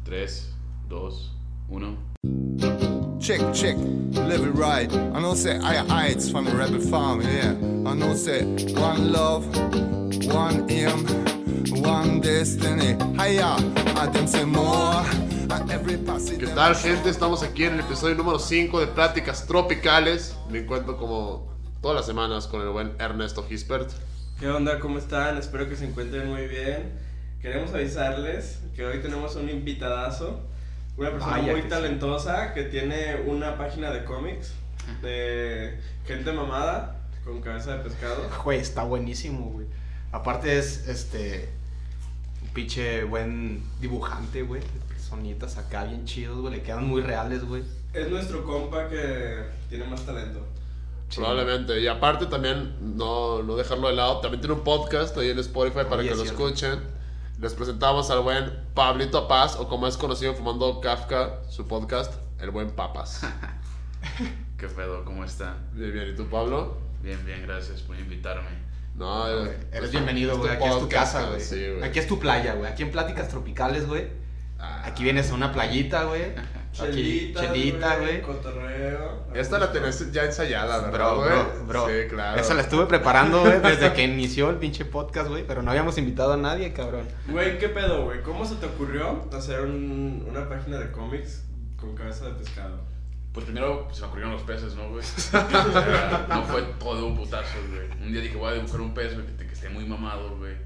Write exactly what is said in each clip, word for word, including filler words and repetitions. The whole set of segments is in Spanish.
tres, dos, uno. Check, check, live it right. I know say I heights from the rebel farm, yeah. I know say one love, one aim, one destiny. Hiya, I them say more. ¿Qué tal, gente? Estamos aquí en el episodio número cinco de Pláticas Tropicales. Me encuentro como todas las semanas con el buen Ernesto Gispert. ¿Qué onda? ¿Cómo están? Espero que se encuentren muy bien. Queremos avisarles que hoy tenemos un invitadazo, una persona Vaya muy que talentosa sí. que tiene una página de cómics de gente mamada con cabeza de pescado. Güey, está buenísimo, güey. Aparte es, este, un pinche buen dibujante, güey. Sonitas acá bien chidos, güey. Le quedan muy reales, güey. Es nuestro compa que tiene más talento. Sí. Probablemente. Y aparte también, no, no dejarlo de lado, también tiene un podcast ahí en Spotify para Oye, que lo cierto. escuchen. Les presentamos al buen Pablito Paz, o como es conocido Fumando Kafka, su podcast, el buen Papas. ¿Qué pedo? ¿Cómo están? Bien, bien. ¿Y tú, Pablo? Bien, bien, gracias por invitarme. No, Güey, eh, eres es- bienvenido, güey. tu Aquí es tu podcast, casa, güey. Sí, güey. Aquí es tu playa, güey. Aquí en Pláticas Tropicales, güey. Ah. Aquí vienes a una playita, güey. Aquí, Chelita, chelita, güey. Cotorreo. Esta la tenés ya ensayada, ¿verdad, Bro, güey? bro, bro. Sí, claro. Esa la estuve preparando, güey, desde que inició el pinche podcast, güey. Pero no habíamos invitado a nadie, cabrón. Güey, ¿qué pedo, güey? ¿Cómo se te ocurrió hacer un, una página de cómics con cabeza de pescado? Pues primero se me ocurrieron los peces, ¿no, güey? O sea, no fue todo un putazo, güey. Un día dije, voy a dibujar un pez, güey, que, que esté muy mamado, güey.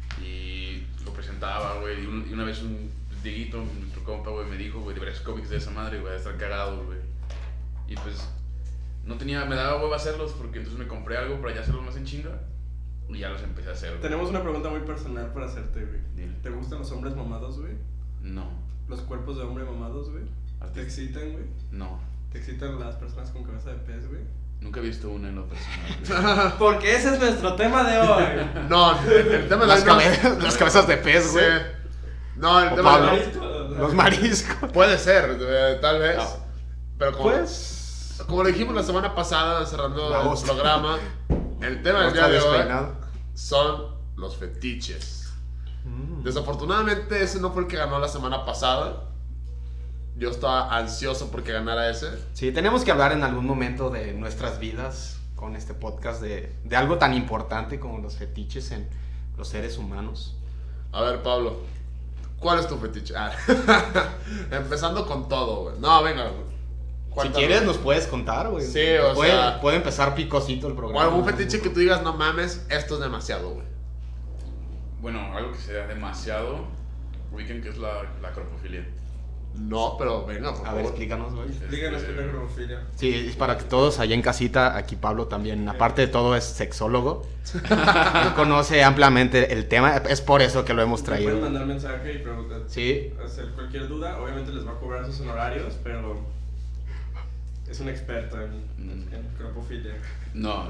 Y lo presentaba, güey. Y, un- y una vez un Dieguito, nuestro compa, güey, me dijo, güey, deberías cómics de esa madre, güey, a estar cagado, güey. Y pues, no tenía, me daba huevo hacerlos porque entonces me compré algo para ya hacerlos más en chinga. Y ya los empecé a hacer, güey. Tenemos una pregunta muy personal para hacerte, güey. Dile. ¿Te gustan los hombres mamados, güey? No, ¿Los cuerpos de hombre mamados, güey? ¿Te Artista. excitan, güey? no. ¿Te excitan las personas con cabeza de pez, güey? Nunca he visto una en lo personal, güey. Porque ese es nuestro tema de hoy. No, el, el tema de Las, las cabe- las cabezas de pez, güey. Sí. No, el O tema Pablo. de Los mariscos. puede ser, eh, tal vez. No. Pero como, Pues. como lo dijimos la semana pasada, cerrando La el voz. programa, el tema del Otra día de hoy despeinado. son los fetiches. Mm. Desafortunadamente ese no fue el que ganó la semana pasada. Yo estaba ansioso porque ganara ese. Sí, tenemos que hablar en algún momento de nuestras vidas con este podcast de, de algo tan importante como los fetiches en los seres humanos. A ver, Pablo, ¿cuál es tu fetiche? Ah. Empezando con todo, güey. No, venga, güey. Si Cuéntanos. quieres nos puedes contar, güey. Sí, o puede, sea- puede empezar picosito el O programa. algún fetiche que tú digas, no mames, esto es demasiado, güey. Bueno, algo que sea demasiado, ubiquen que es la, la acropofilia. No, pero venga, por A favor. ver, explícanos, güey. Díganos qué es la cromofilia. Sí, es para que todos allá en casita, aquí Pablo también, aparte de todo es sexólogo, conoce ampliamente el tema, es por eso que lo hemos Pueden traído. mandar mensaje y preguntar. Sí, Hacer cualquier duda. Obviamente les va a cobrar sus honorarios, pero es un experto en, Mm. en cropofilia. No.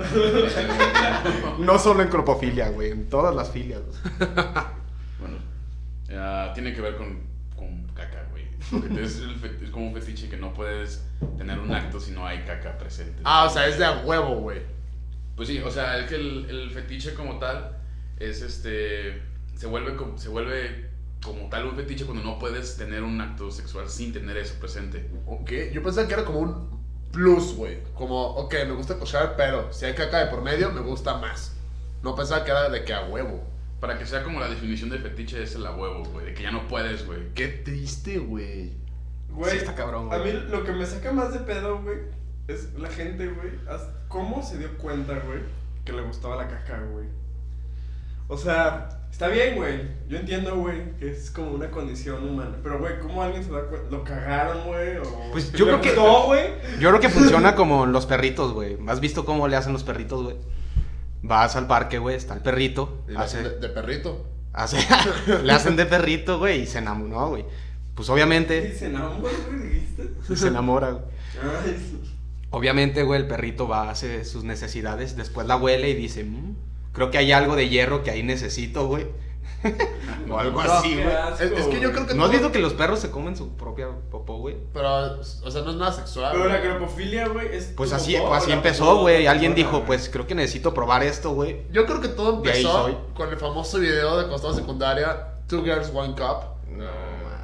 no solo en cropofilia, güey, en todas las filias. Bueno, ah, tiene que ver con, con caca, güey. Porque Es, el fe- es como un fetiche que no puedes tener un acto si no hay caca presente. Ah, o sea, es de a huevo, güey. Pues sí, o sea, es que el, el fetiche como tal es este. Se vuelve, como, se vuelve como tal un fetiche cuando no puedes tener un acto sexual sin tener eso presente. Ok, yo pensaba que era como un plus, güey. Como, ok, me gusta cochar, pero si hay caca de por medio, me gusta más. No pensaba que era de que a huevo. Para que sea como la definición de fetiche es el a huevo, güey. De que ya no puedes, güey. Qué triste, güey. Güey, Sí, está cabrón, a güey. mí lo que me saca más de pedo, güey, es la gente, güey, as- cómo se dio cuenta, güey, que le gustaba la caca, güey. O sea, está bien, güey, yo entiendo, güey, que es como una condición humana, pero, güey, ¿cómo alguien se da cuenta? ¿Lo cagaron, güey? O Pues yo le creo que- gustó, güey? Yo creo que funciona como los perritos, güey. ¿Has visto cómo le hacen los perritos, güey? Vas al parque, güey, está el perrito, Y le hace, hacen de, de perrito. hace, le hacen de perrito, güey, y se enamoró, güey. Pues obviamente ¿Se enamora, güey, dijiste? se enamora, güey. Ay, Obviamente, güey, el perrito va, hace sus necesidades, después la huele y dice, "Mm, creo que hay algo de hierro que ahí necesito, güey." O algo no, así, qué güey. asco, Es, es que yo creo que ¿No has todo- visto que los perros se comen su propia popó, güey? Pero, o sea, no es nada sexual. Pero la güey. cropofilia, güey, es... Pues como así, todo, pues así la empezó, popó, güey. la Alguien popó, dijo, güey. pues creo que necesito probar esto, güey. Yo creo que todo De ahí empezó soy. con el famoso video de cuando estaba en secundaria, Two Girls, One Cup. No,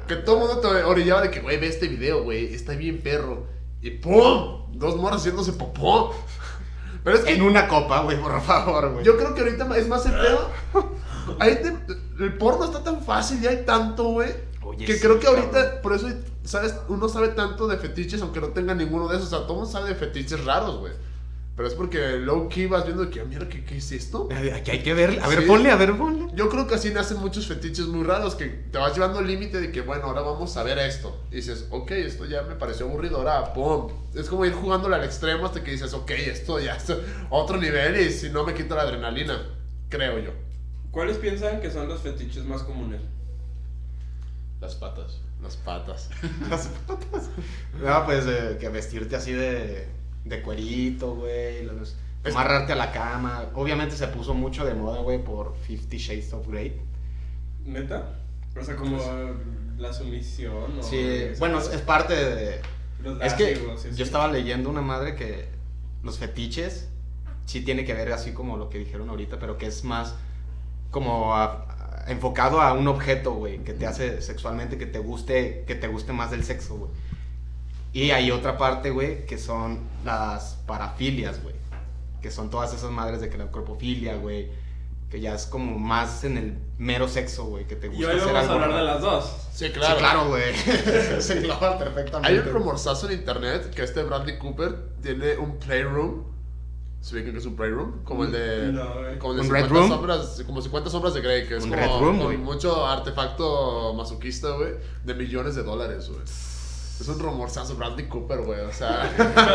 que todo el mundo te orillaba de que, güey, ve este video, güey, está bien perro. Y ¡pum! Dos morras haciéndose popó. Pero es que En una copa, güey, por favor, güey. yo creo que ahorita es más el pedo. Ahí te- el porno está tan fácil y hay tanto, güey. Oye, Que sí, creo que ahorita, cabrón. por eso, ¿sabes? Uno sabe tanto de fetiches aunque no tenga ninguno de esos. O sea, todo mundo sabe de fetiches raros, güey. Pero es porque low key vas viendo que, mira, ¿qué, qué es esto? Aquí hay que ver. A ver, Sí. ponle, a ver, ponle. Yo creo que así nacen muchos fetiches muy raros que te vas llevando al límite de que, bueno, ahora vamos a ver esto. Y dices, ok, esto ya me pareció aburrido, ahora, pum. Es como ir jugándolo al extremo hasta que dices, ok, esto ya es otro nivel y si no me quito la adrenalina, creo yo. ¿Cuáles piensan que son los fetiches más comunes? Las patas. Las patas. No, pues eh, que vestirte así de, de cuerito, güey. los- Amarrarte a la cama. Obviamente se puso mucho de moda, güey, por Fifty Shades of Grey. ¿Neta? O sea, como la sumisión o... Sí, eso. bueno, es, es parte de... Los Es que látigos, sí, sí. yo estaba leyendo una madre que los fetiches sí tiene que ver así como lo que dijeron ahorita, pero que es más como a- a- enfocado a un objeto, güey, que te hace sexualmente que te guste, que te guste más del sexo, güey. Y hay otra parte, güey, que son las parafilias, güey, que son todas esas madres de que la corpofilia, güey, que ya es como más en el mero sexo, güey, que te gusta Y hoy hacer vamos a algo. hablar de las dos. Sí, Sí, claro. claro, güey. Se engloba perfectamente. Hay un rumorzazo en internet que este Bradley Cooper tiene un playroom. ¿Se ve que es un playroom? Como el de. No, güey. como el de ¿Un cincuenta Red Room? sombras. Como cincuenta sombras de Grey, que es Un como Red Room, con güey. mucho artefacto masoquista, güey. De millones de dólares, güey. Es un rumorzazo Bradley Cooper, güey. O sea.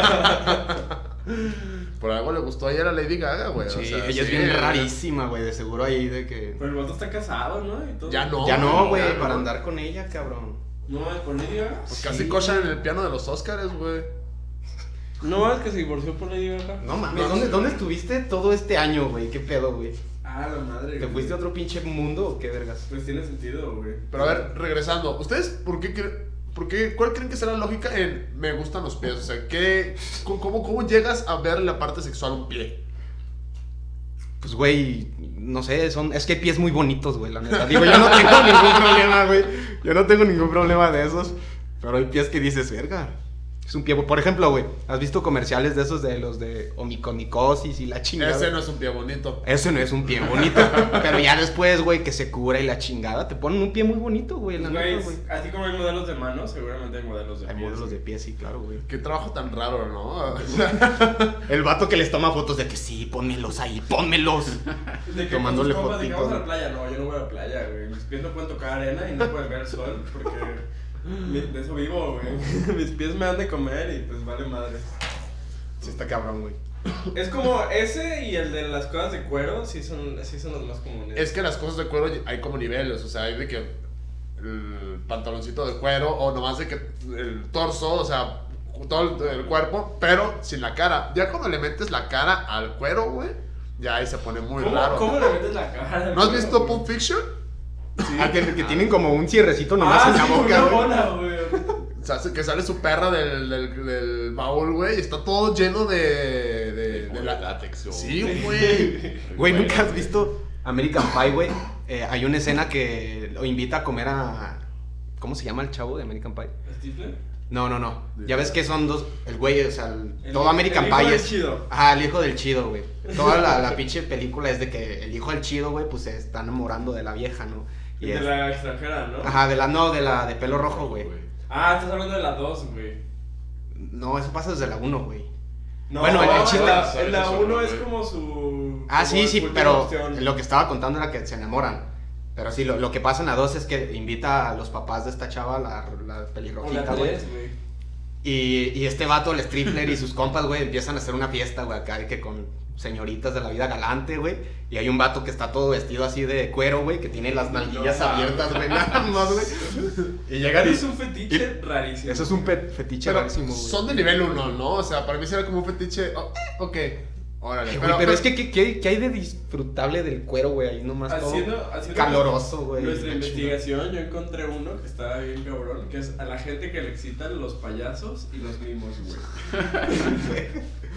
Por algo le gustó ayer a Lady Gaga, güey. Sí, o sea, ella es sí, bien eh. rarísima, güey, de seguro ahí de que... Pero el vato está casado, ¿no? Y todo. Ya no. ya no, güey, ya no. para andar con ella, cabrón. No, con Lady Gaga. Pues casi Sí. cochan en el piano de los Oscars, güey. No, es que se divorció por Lady Gaga. No mames, No, ¿dónde, sí. ¿dónde estuviste todo este año, güey? ¿Qué pedo, güey? Ah, la madre. ¿Te güey. fuiste a otro pinche mundo o qué vergas? Pues tiene sentido, güey. Pero a ver, regresando. ¿Ustedes por qué creen? ¿Por qué, ¿Cuál creen que será la lógica en me gustan los pies? O sea, ¿qué, cómo, cómo, cómo llegas a ver la parte sexual un pie? Pues, güey, no sé, son... Es que hay pies muy bonitos, güey, la neta. Digo, yo no tengo ningún problema, güey. Yo no tengo ningún problema de esos. Pero hay pies que dices, verga. Es un pie... Por ejemplo, güey, ¿has visto comerciales de esos de los de omiconicosis y la chingada? Ese no es un pie bonito. Ese no es un pie bonito. Pero ya después, güey, que se cura y la chingada, te ponen un pie muy bonito, güey, la Güey, neta, güey. así como hay modelos de manos, seguramente hay modelos de Hay pies. modelos de pies, sí, claro, güey. Qué trabajo tan raro, ¿no? O sea, El vato que les toma fotos de que sí, pónmelos ahí, pónmelos. De que Tomándole con tus compas de que fotitos, vamos a la ¿no? playa. No, yo no voy a la playa, güey. Mis pies no pueden tocar arena y no pueden ver el sol porque mi- de eso vivo, güey. Mis pies me han de comer y pues vale madre. Sí, está cabrón, güey. Es como ese y el de las cosas de cuero, sí son, sí son los más comunes. es que las cosas de cuero hay como niveles. O sea, hay de que el pantaloncito de cuero o nomás de que el torso, o sea, todo el, el cuerpo, pero sin la cara. Ya cuando le metes la cara al cuero, güey, ya ahí se pone muy ¿Cómo, raro. ¿Cómo le metes la cara? ¿No has güey? visto Pulp Fiction? Ah, que, que tienen como un cierrecito nomás Ah, en la sí, boca, una güey. bola, güey. O sea, que sale su perra del, del, del baúl, güey, y está todo lleno de... de, Como de de la... látex o... Sí, güey. Güey, ¿nunca has visto American Pie, güey? Eh, hay una escena que lo invita a comer a... ¿Cómo se llama el chavo de American Pie? ¿Stifler? No, no, no. Ya ves que son dos... El güey, o sea, el- El- todo American el hijo Pie del es... chido. Ajá, el hijo del chido, güey. Toda la, la pinche película es de que el hijo del chido, güey, pues se está enamorando de la vieja, ¿no? Y De es- la extranjera, ¿no? Ajá, de la... No, de la de pelo rojo, güey. Ah, estás hablando de la dos, güey. No, eso pasa desde la uno, güey. No, Bueno, el- el chiste- la- en la Eso, uno güey. es como su... Ah, como sí, su sí, última pero opción. lo que estaba contando era que se enamoran. Pero sí, lo, lo que pasa en la dos es que invita a los papás de esta chava, la, la O la pelirrojita, güey. tres, güey. Y, y este vato, el stripler y sus compas, güey, empiezan a hacer una fiesta, güey, acá de que con señoritas de la vida galante, güey. Y hay un vato que está todo vestido así de cuero, güey, que tiene las nalguillas No, abiertas, güey, nada más, güey. Y llegan y... Es un fetiche rarísimo. Eso es un pe- fetiche Pero rarísimo, güey. son de nivel uno, ¿no? O sea, para mí será como un fetiche... oh, eh, ok, órale. Ay, güey, pero, es que, ¿qué, qué, qué hay de disfrutable del cuero, güey? Ahí nomás Haciendo, todo haciendo caloroso, güey. Nuestra la investigación, yo encontré uno que estaba bien cabrón, que es a la gente que le excitan los payasos y los mimos, güey.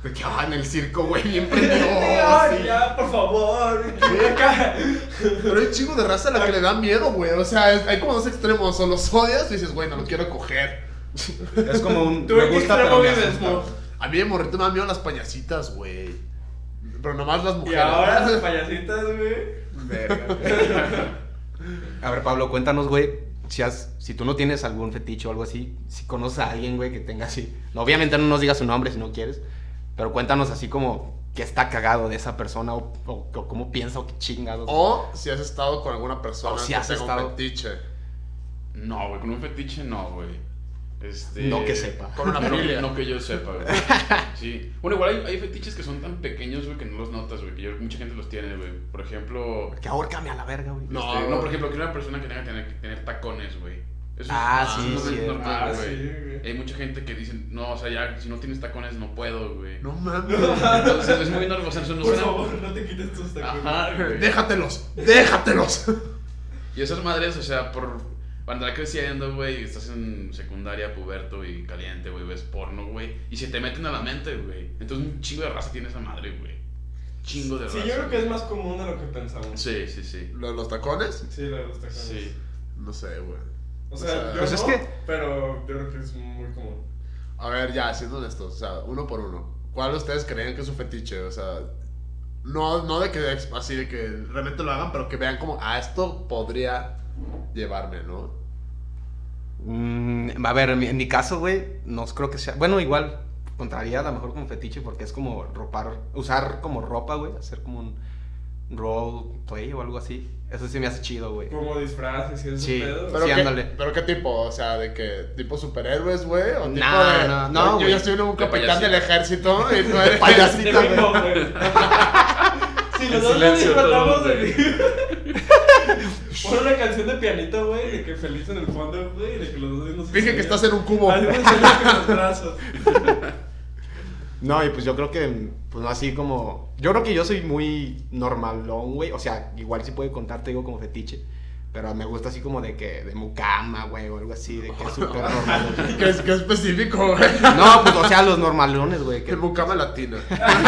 De que, ah, en el circo, güey, bien prendido. Ay, sí. ya, por favor. ven acá. Pero hay un chingo de raza a la que le da miedo, güey. O sea, es- hay como dos extremos. O los odias y dices, güey, no lo quiero coger. Es como un. ¿Tú Me en qué gusta, extremo pero me vives, asusta. Mo? A mí de morrito me da miedo las payasitas, güey. Pero nomás las Y mujeres. ahora las payasitas, güey. Verga. A ver, Pablo, cuéntanos, güey. Si, has, si tú no tienes algún fetiche o algo así, si conoces a alguien, güey, que tenga así. No, obviamente no nos digas su nombre si no quieres. Pero cuéntanos así como qué está cagado de esa persona o, o, o cómo piensa o qué chingados. O si has estado con alguna persona O si que has tenga estado- un fetiche. No, güey, con un fetiche no, güey. Este... No que sepa. Con una No, familia. no que yo sepa, güey. Sí. Bueno, igual hay, hay fetiches que son tan pequeños, güey, que no los notas, güey. Que yo, mucha gente los tiene, güey. Por ejemplo... Que ahórcame a la verga, güey. No, este, no, güey. por ejemplo, que una persona que tenga que tener, que tener tacones, güey. Eso Ah, es, sí, no sí, es es- normal, ah, güey. sí, güey. Hay mucha gente que dice, no, o sea, ya, si no tienes tacones no puedo, güey. No mames. Entonces es muy normal, o sea, eso no Por suena... favor, no te quites tus tacones. Ajá, güey. Déjatelos. Déjatelos. Y esas madres, o sea, por andar creciendo, güey, estás en secundaria, puberto y caliente, güey, ves porno, güey, y se te meten a la mente, güey. Entonces un chingo de raza tiene esa madre, güey. Chingo de Sí, raza. yo creo que es güey. más común de lo que pensamos. Sí, sí, sí. ¿Lo de los tacones? Sí, lo de los tacones. Sí. No sé, güey. O sea, O sea, yo pues es no, que- pero yo creo que es muy común. A ver, ya, siendo honestos, o sea, uno por uno. ¿Cuál de ustedes creen que es su fetiche? O sea, no, no de que ex- así de que realmente lo hagan, pero que vean como, ah, esto podría llevarme, ¿no? Mm, a ver, en mi, en mi caso, güey, no creo que sea. Bueno, igual, contraría a lo mejor como fetiche porque es como ropar, usar como ropa, güey, hacer como un role play o algo así. Eso sí me hace chido, güey. Como disfraces y esos Sí. pedos. Pero, Sí, qué, ándale. ¿Pero qué tipo? O sea, ¿de qué? ¿Tipo superhéroes, güey? ¿O tipo No, de...? no, no, yo, yo güey. ya estoy en un De capitán payasito. del ejército y tú eres De payasita, güey. mismo, güey. Si En los dos nos silencio disfrazamos todos, de... Pon una canción de pianito, güey, de que feliz en el fondo, güey, de que los dos nos... Finge que estás en un cubo. Hacemos señas con los brazos. No, y pues yo creo que, pues no así como. Yo creo que yo soy muy normalón, güey. O sea, igual sí puede contar, te digo, como fetiche. Pero me gusta así como de que, de mucama, güey, o algo así, de que es súper normal. ¿Qué, es- qué específico, güey? No, pues o sea, los normalones, güey. Que... El mucama latina.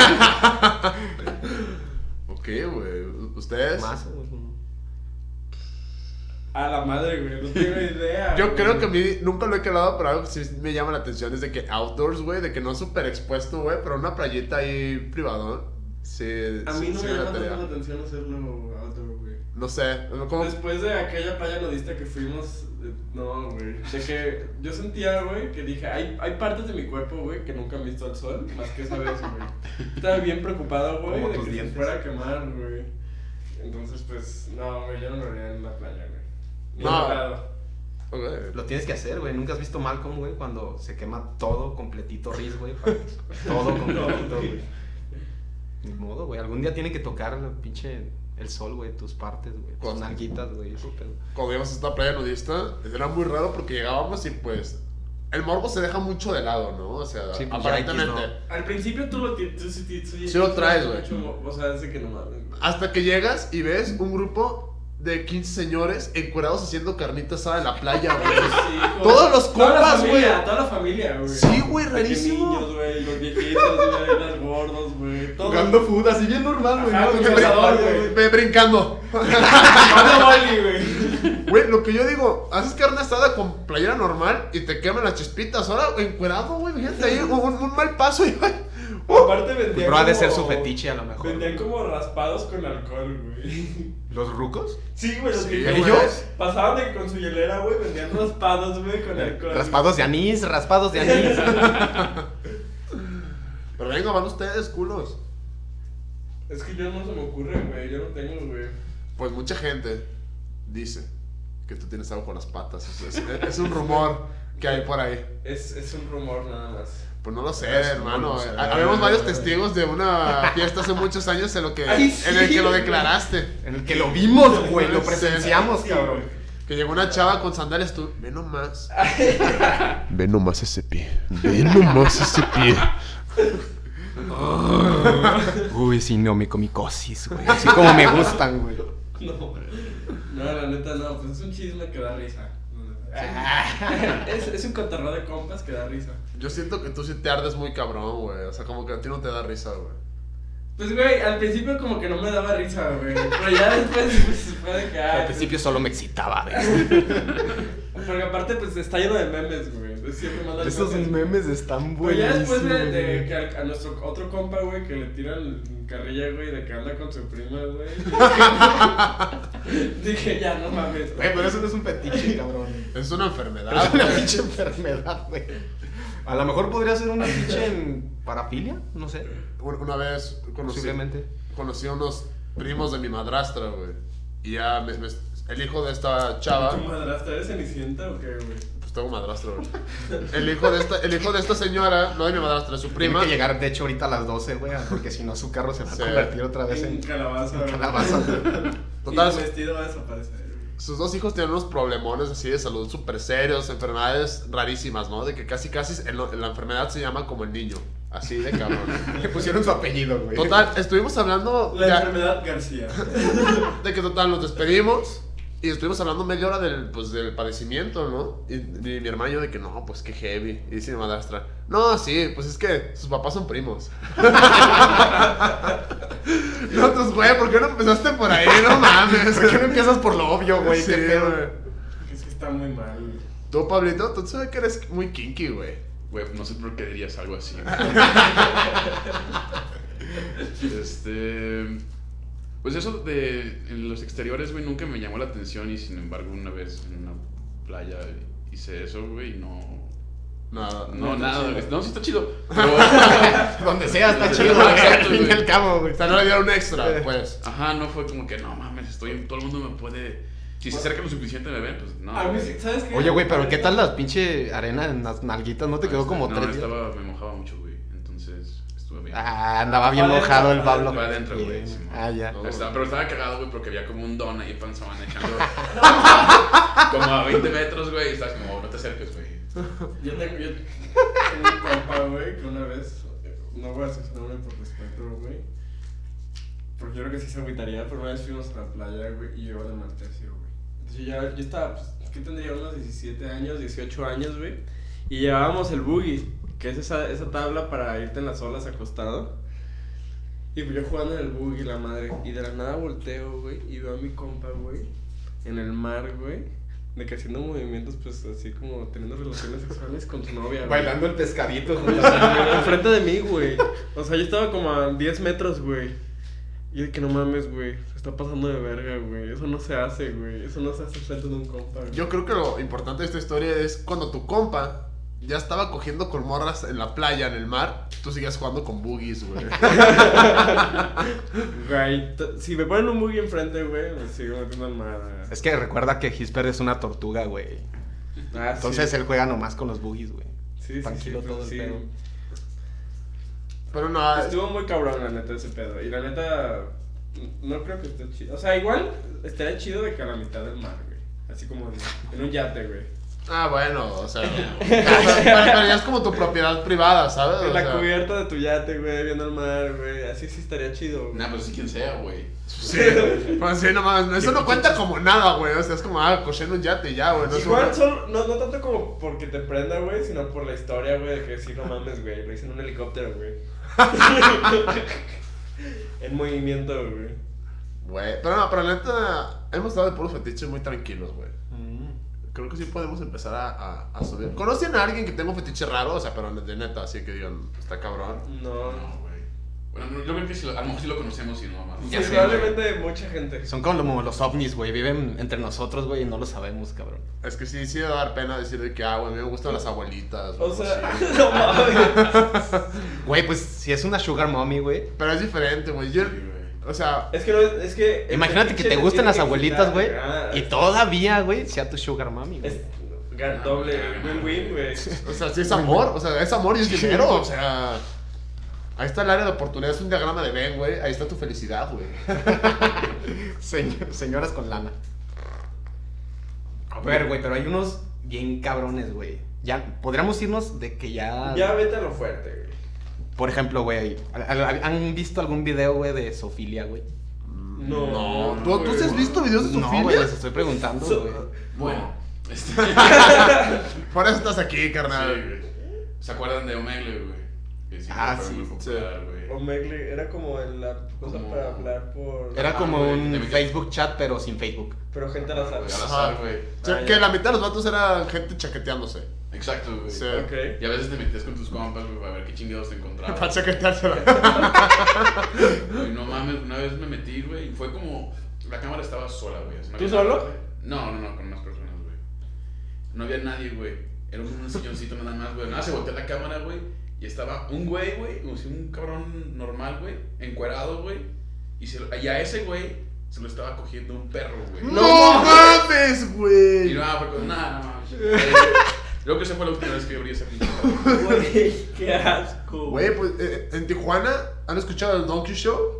Ok, güey. ¿Ustedes? Más, güey. A la madre, güey, no tengo idea. Yo güey. creo que a mí nunca lo he calado, pero algo que sí me llama la atención es de que outdoors, güey, de que no es súper expuesto, güey, pero una playita ahí privadón. Sí, A sí, mí no sí me llama latería. tanto la atención hacerlo outdoor, güey. No sé, como... Después de aquella playa nudista que fuimos, eh, no, güey. De que yo sentía, güey, que dije, hay, hay partes de mi cuerpo, güey, que nunca han visto al sol, más que esa vez, güey. Estaba bien preocupado, güey, Como de tus que dientes. se fuera a quemar, güey. Entonces, pues, no, güey, yo no me vería en la playa, güey. Ni No. al lado. Ok. Lo tienes que hacer, güey. ¿Nunca has visto Malcolm, güey? Cuando se quema todo completito Riz, güey. pa- Todo completito, güey. Ni modo, güey. Algún día tiene que tocar el pinche el sol, güey. Tus partes, güey. Tus Cosas. nalguitas, güey. Ese pedo. Cuando íbamos a esta playa nudista, era muy raro porque llegábamos y pues... El morbo se deja mucho de lado, ¿no? O sea, Sí, pues, ya aparentemente. X, Al principio tú lo tienes, tú, sí- tú, sí- Sí lo traes, güey. mucho, O sea, desde que no mames. Hasta que llegas y ves un grupo de quince señores encuerados haciendo carnita asada en la playa, güey. Sí, güey. Todos los Toda la compas, familia, güey. Toda la familia, güey. Sí, güey, De que rarísimo. niños, güey, los viejitos, güey, los gordos, güey. Todos. Jugando food, así bien normal, güey. Ajá, ¿no? con Me, Que brin- cazador, playa, güey. me brincando. Jugando boli, güey. Güey, lo que yo digo, haces carne asada con playera normal y te queman las chispitas. Ahora, encuerado, güey, fíjate ahí, un, un mal paso y ay, Aparte vendían Pero ha de ser como- su fetiche, a lo mejor. Vendían como raspados con alcohol, güey. ¿Los rucos? Sí, güey, los Sí, que güey. ¿Ellos? pasaban de que con su hielera, güey, vendían raspados, güey, con alcohol. Raspados de anís, raspados de anís. Pero venga, van ustedes, culos. Es que yo no se me ocurre, güey, yo no tengo, güey. Pues mucha gente dice que tú tienes algo con las patas. Es, es- es un rumor que hay por ahí. Es, es un rumor nada más. Pues no lo sé, Es- hermano. no lo sé. Ha- Habíamos varios testigos de una fiesta hace muchos años en, lo que, Ay, sí, en el que lo güey. declaraste. En el que lo vimos, güey. Lo Sí, presenciamos, sí, cabrón. güey. Que llegó una chava con sandalias, tú, ve nomás. Ve nomás ese pie. Ve nomás ese pie. Uy, sí, no, mi comicosis, güey. Así como me gustan, güey. No, no, la neta no, pues es un chisme que da risa. la neta. es, es un cotorreo de compas que da risa. Yo siento que tú sí te ardes muy cabrón, güey. O sea, como que a ti no te da risa, güey. Pues, güey, al principio como que no me daba risa, güey. Pero ya después, pues, fue de que... Al principio solo me excitaba, güey. Porque aparte, pues, está lleno de memes, güey. Entonces siempre mandan Esos memes están Pues ya buenísimos. después de, de que a, a nuestro otro compa, güey, que le tiran carrilla, güey, de que anda con su prima, güey. Dije, ya, no mames. Güey, pero eso no es un fetiche, cabrón. Es una enfermedad, Es una güey. pinche enfermedad, güey. A lo mejor podría ser una pinche en parafilia, no sé. Una una vez conocí, Posiblemente. conocí a unos primos de mi madrastra, güey. Y ya me- me- el hijo de esta chava... ¿Tu madrastra eres cenicienta o qué, güey? Pues tengo madrastra, güey. El hijo de esta, el hijo de esta señora, no de mi madrastra, de su Tiene prima. que llegar, de hecho, ahorita a las doce, güey, porque si no su carro se va a Sí. convertir otra vez En en calabaza. güey. calabaza. Total, Y su vestido va a desaparecer, güey. sus dos hijos tienen unos problemones así de salud súper serios, enfermedades rarísimas, ¿no? De que casi casi el- la enfermedad se llama como el niño. Así de cabrón. Le pusieron su apellido, güey. Total, estuvimos hablando La ya- enfermedad García. de que total nos despedimos y estuvimos hablando media hora del, pues, del padecimiento, ¿no? Y mi, mi hermano y yo de que no, pues qué heavy. Y dice mi madrastra, no, sí, pues es que sus papás son primos. No, pues güey, ¿por qué no empezaste por ahí? No mames. ¿Por qué no empiezas por lo obvio, güey? Sí, ¿Qué pedo? güey. Es que está muy mal. Tú, Pablito, tú sabes que eres muy kinky, güey. Güey, no sé por qué dirías algo así. este. Pues eso de en los exteriores, güey, nunca me llamó la atención. Y sin embargo, una vez en una playa hice eso, güey, y no. Nada. No, está nada, chido. güey. No, sí está chido. Pero. Donde sea está chido, güey. Exacto, Al fin y güey. al cabo, güey. O sea, no le dieron un extra, pues. Ajá, no fue como que no mames, estoy. Todo el mundo me puede. Si se acerca lo suficiente me ven, pues no. A mí, güey. sí, ¿sabes qué? Oye, güey, pero ¿qué tal la pinche arena en las nalguitas? ¿No te quedó como no, tres días? estaba, me mojaba mucho, güey. Entonces, estuve bien. Ah, andaba bien Fue mojado el adentro, Pablo. fue adentro, güey, Bien. sí, Ah, ya. no. Estaba- pero estaba cagado, güey, porque había como un don ahí panzón echando como a veinte metros, güey, y estás como, no te acerques, güey. Yo tengo, yo tengo un compa, güey, que una vez, no voy a decir su nombre por respeto, güey, porque yo creo que sí se agüitaría, pero una vez fuimos a la playa, güey, y yo iba de martesio, güey. Entonces yo, ya- yo estaba, pues, ¿qué tendría? Unos diecisiete años, dieciocho años, güey, y llevábamos el boogie, que es esa, esa tabla para irte en las olas acostado. Y yo jugando en el boogie, la madre, y de la nada volteo, güey, y veo a mi compa, güey, en el mar, güey, de que haciendo movimientos, pues, así como teniendo relaciones sexuales con su novia, güey. Bailando el pescadito, güey. Enfrente de mí, güey. O sea, yo estaba como a diez metros, güey. Y de que no mames, güey. Se está pasando de verga, güey. Eso no se hace, güey. Eso no se hace frente de un compa, güey. Yo creo que lo importante de esta historia es cuando tu compa ya estaba cogiendo con morras en la playa, en el mar, tú seguías jugando con boogies, güey. Güey, t- si me ponen un buggy enfrente, güey, me sigo metiendo al mar. güey. Es que recuerda que Gisper es una tortuga, güey. Ah, Entonces sí. él juega nomás con los boogies, güey. Sí, sí, Tranquilo sí, todo el sí. pedo. Pero no, Estuvo muy cabrón, la neta, ese pedo. Y la neta, no creo que esté chido. O sea, igual estaría chido de que a la mitad del mar, güey. Así como en, en un yate, güey. ah, bueno, o sea, pero, pero- pero ya es como tu propiedad privada, ¿sabes? En O la sea, cubierta de tu yate, güey, viendo el mar, güey. Así sí estaría chido, güey. Nah, pues sí, quien sea, güey. Sí, pues sí, no mames, eso no cuenta como nada, güey. O sea, es como, ah, coché en un yate y ya, güey. No es Igual una- solo, no, no tanto como porque te prenda, güey, sino por la historia, güey, de que sí, no mames, güey, lo hice en un helicóptero, güey. En movimiento, güey. Güey, pero no, pero la neta, hemos estado de puros fetiches muy tranquilos, güey. Mm. Creo que sí podemos empezar a, a, a subir. ¿Conocen a alguien que tenga un fetiche raro? O sea, pero de neta, así que digan, está cabrón. No. No, güey. Bueno, no, yo creo que sí lo- a lo mejor sí lo conocemos y no más. Sí, probablemente mucha gente. Son como los ovnis, güey. Viven entre nosotros, güey, y no lo sabemos, cabrón. Es que sí, sí debe dar pena decir de que, ah, güey, a mí me gustan las abuelitas. O algo sea, así. no mames. Güey, pues si es una sugar mommy, güey. Pero es diferente, güey. Yo, Sí, güey. o sea, Es que no, es que. Imagínate que te gusten gusten las abuelitas, güey. Ah, Y todavía, güey, sea tu sugar mommy, güey. Es gan- doble, win-win, güey. o sea, sí es amor. O sea, es amor y es dinero. O sea, ahí está el área de oportunidad. Es un diagrama de Venn, güey. Ahí está tu felicidad, güey. Señ- señoras con lana. A ver, güey, pero hay unos bien cabrones, güey. Ya, podríamos irnos de que ya... Ya vete a lo fuerte, güey. Por ejemplo, güey, ¿han visto algún video, güey, de zoofilia, güey? No. No, ¿tú, ¿tú sí has visto videos de No, Sofía? güey, les estoy preguntando, So- güey. Bueno, Este, Por eso estás aquí, carnal. sí, güey. ¿Se acuerdan de Omegle, güey? Que sí, Ah, fue sí, muy popular, güey. Omegle era como la cosa Como- para hablar por. Era Ajá, como güey, un te metías- Facebook chat, pero sin Facebook. Pero gente la sabe. Güey, al Ajá. azar, güey. O sea, Ah, que ya. la mitad de los vatos era gente chaqueteándose. Exacto, güey. Sí. Ok. Y a veces te metías con tus compas, güey, para ver qué chingados te encontrabas. Para chaqueteársela. Güey, no mames, una vez me metí, güey, y fue como. La cámara estaba sola, güey. así no ¿Tú había solo? nada, güey. No, no, no, con más personas, güey. No había nadie, güey. Era un silloncito nada más, güey. Nada, se volteó la cámara, güey. Y estaba un güey, güey, como si un cabrón normal, güey, encuerado, güey. Y, se, y a ese güey se lo estaba cogiendo un perro, güey. ¡No mames, Y güey! no, fue con nada, no mames. Eh, Creo que esa fue la última vez que abrí esa pinche. Güey, qué asco. Güey, pues eh, en Tijuana, ¿han escuchado el Donkey Show?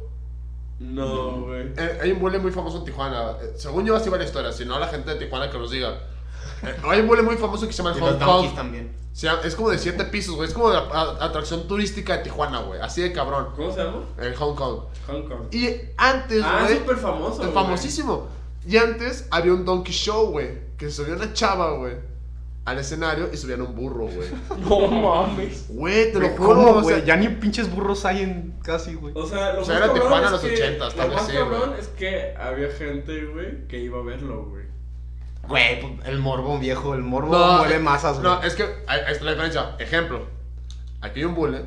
No, güey. Eh, hay un bully muy famoso en Tijuana. Eh, según yo, así va la historia. Si no, la gente de Tijuana que nos diga. Eh, hay un bully muy famoso que se llama Y el los Hong donkeys Kong. también. Se llama- es como de siete pisos, güey. Es como la a- atracción turística de Tijuana, güey. Así de cabrón. ¿Cómo se llama? El Hong Kong. Hong Kong. Y antes, Ah, güey. es súper famoso. Es güey. famosísimo. Y antes había un Donkey Show, güey. Que se subía una chava, güey, al escenario y subían un burro, güey. No mames. Güey, te lo Güey, juro, ¿Cómo, o sea, güey? Ya ni pinches burros hay en casi, güey. O sea, lo O sea, más era cabrón Tijuana es en los que- ochentas, tal Lo vez más sí, cabrón güey. es que había gente, güey, que iba a verlo, güey. Güey, pues, el morbo, viejo, el morbo No, mueve eh, masas, güey. No, es que ahí ahí está la diferencia. Ejemplo, aquí hay un bullet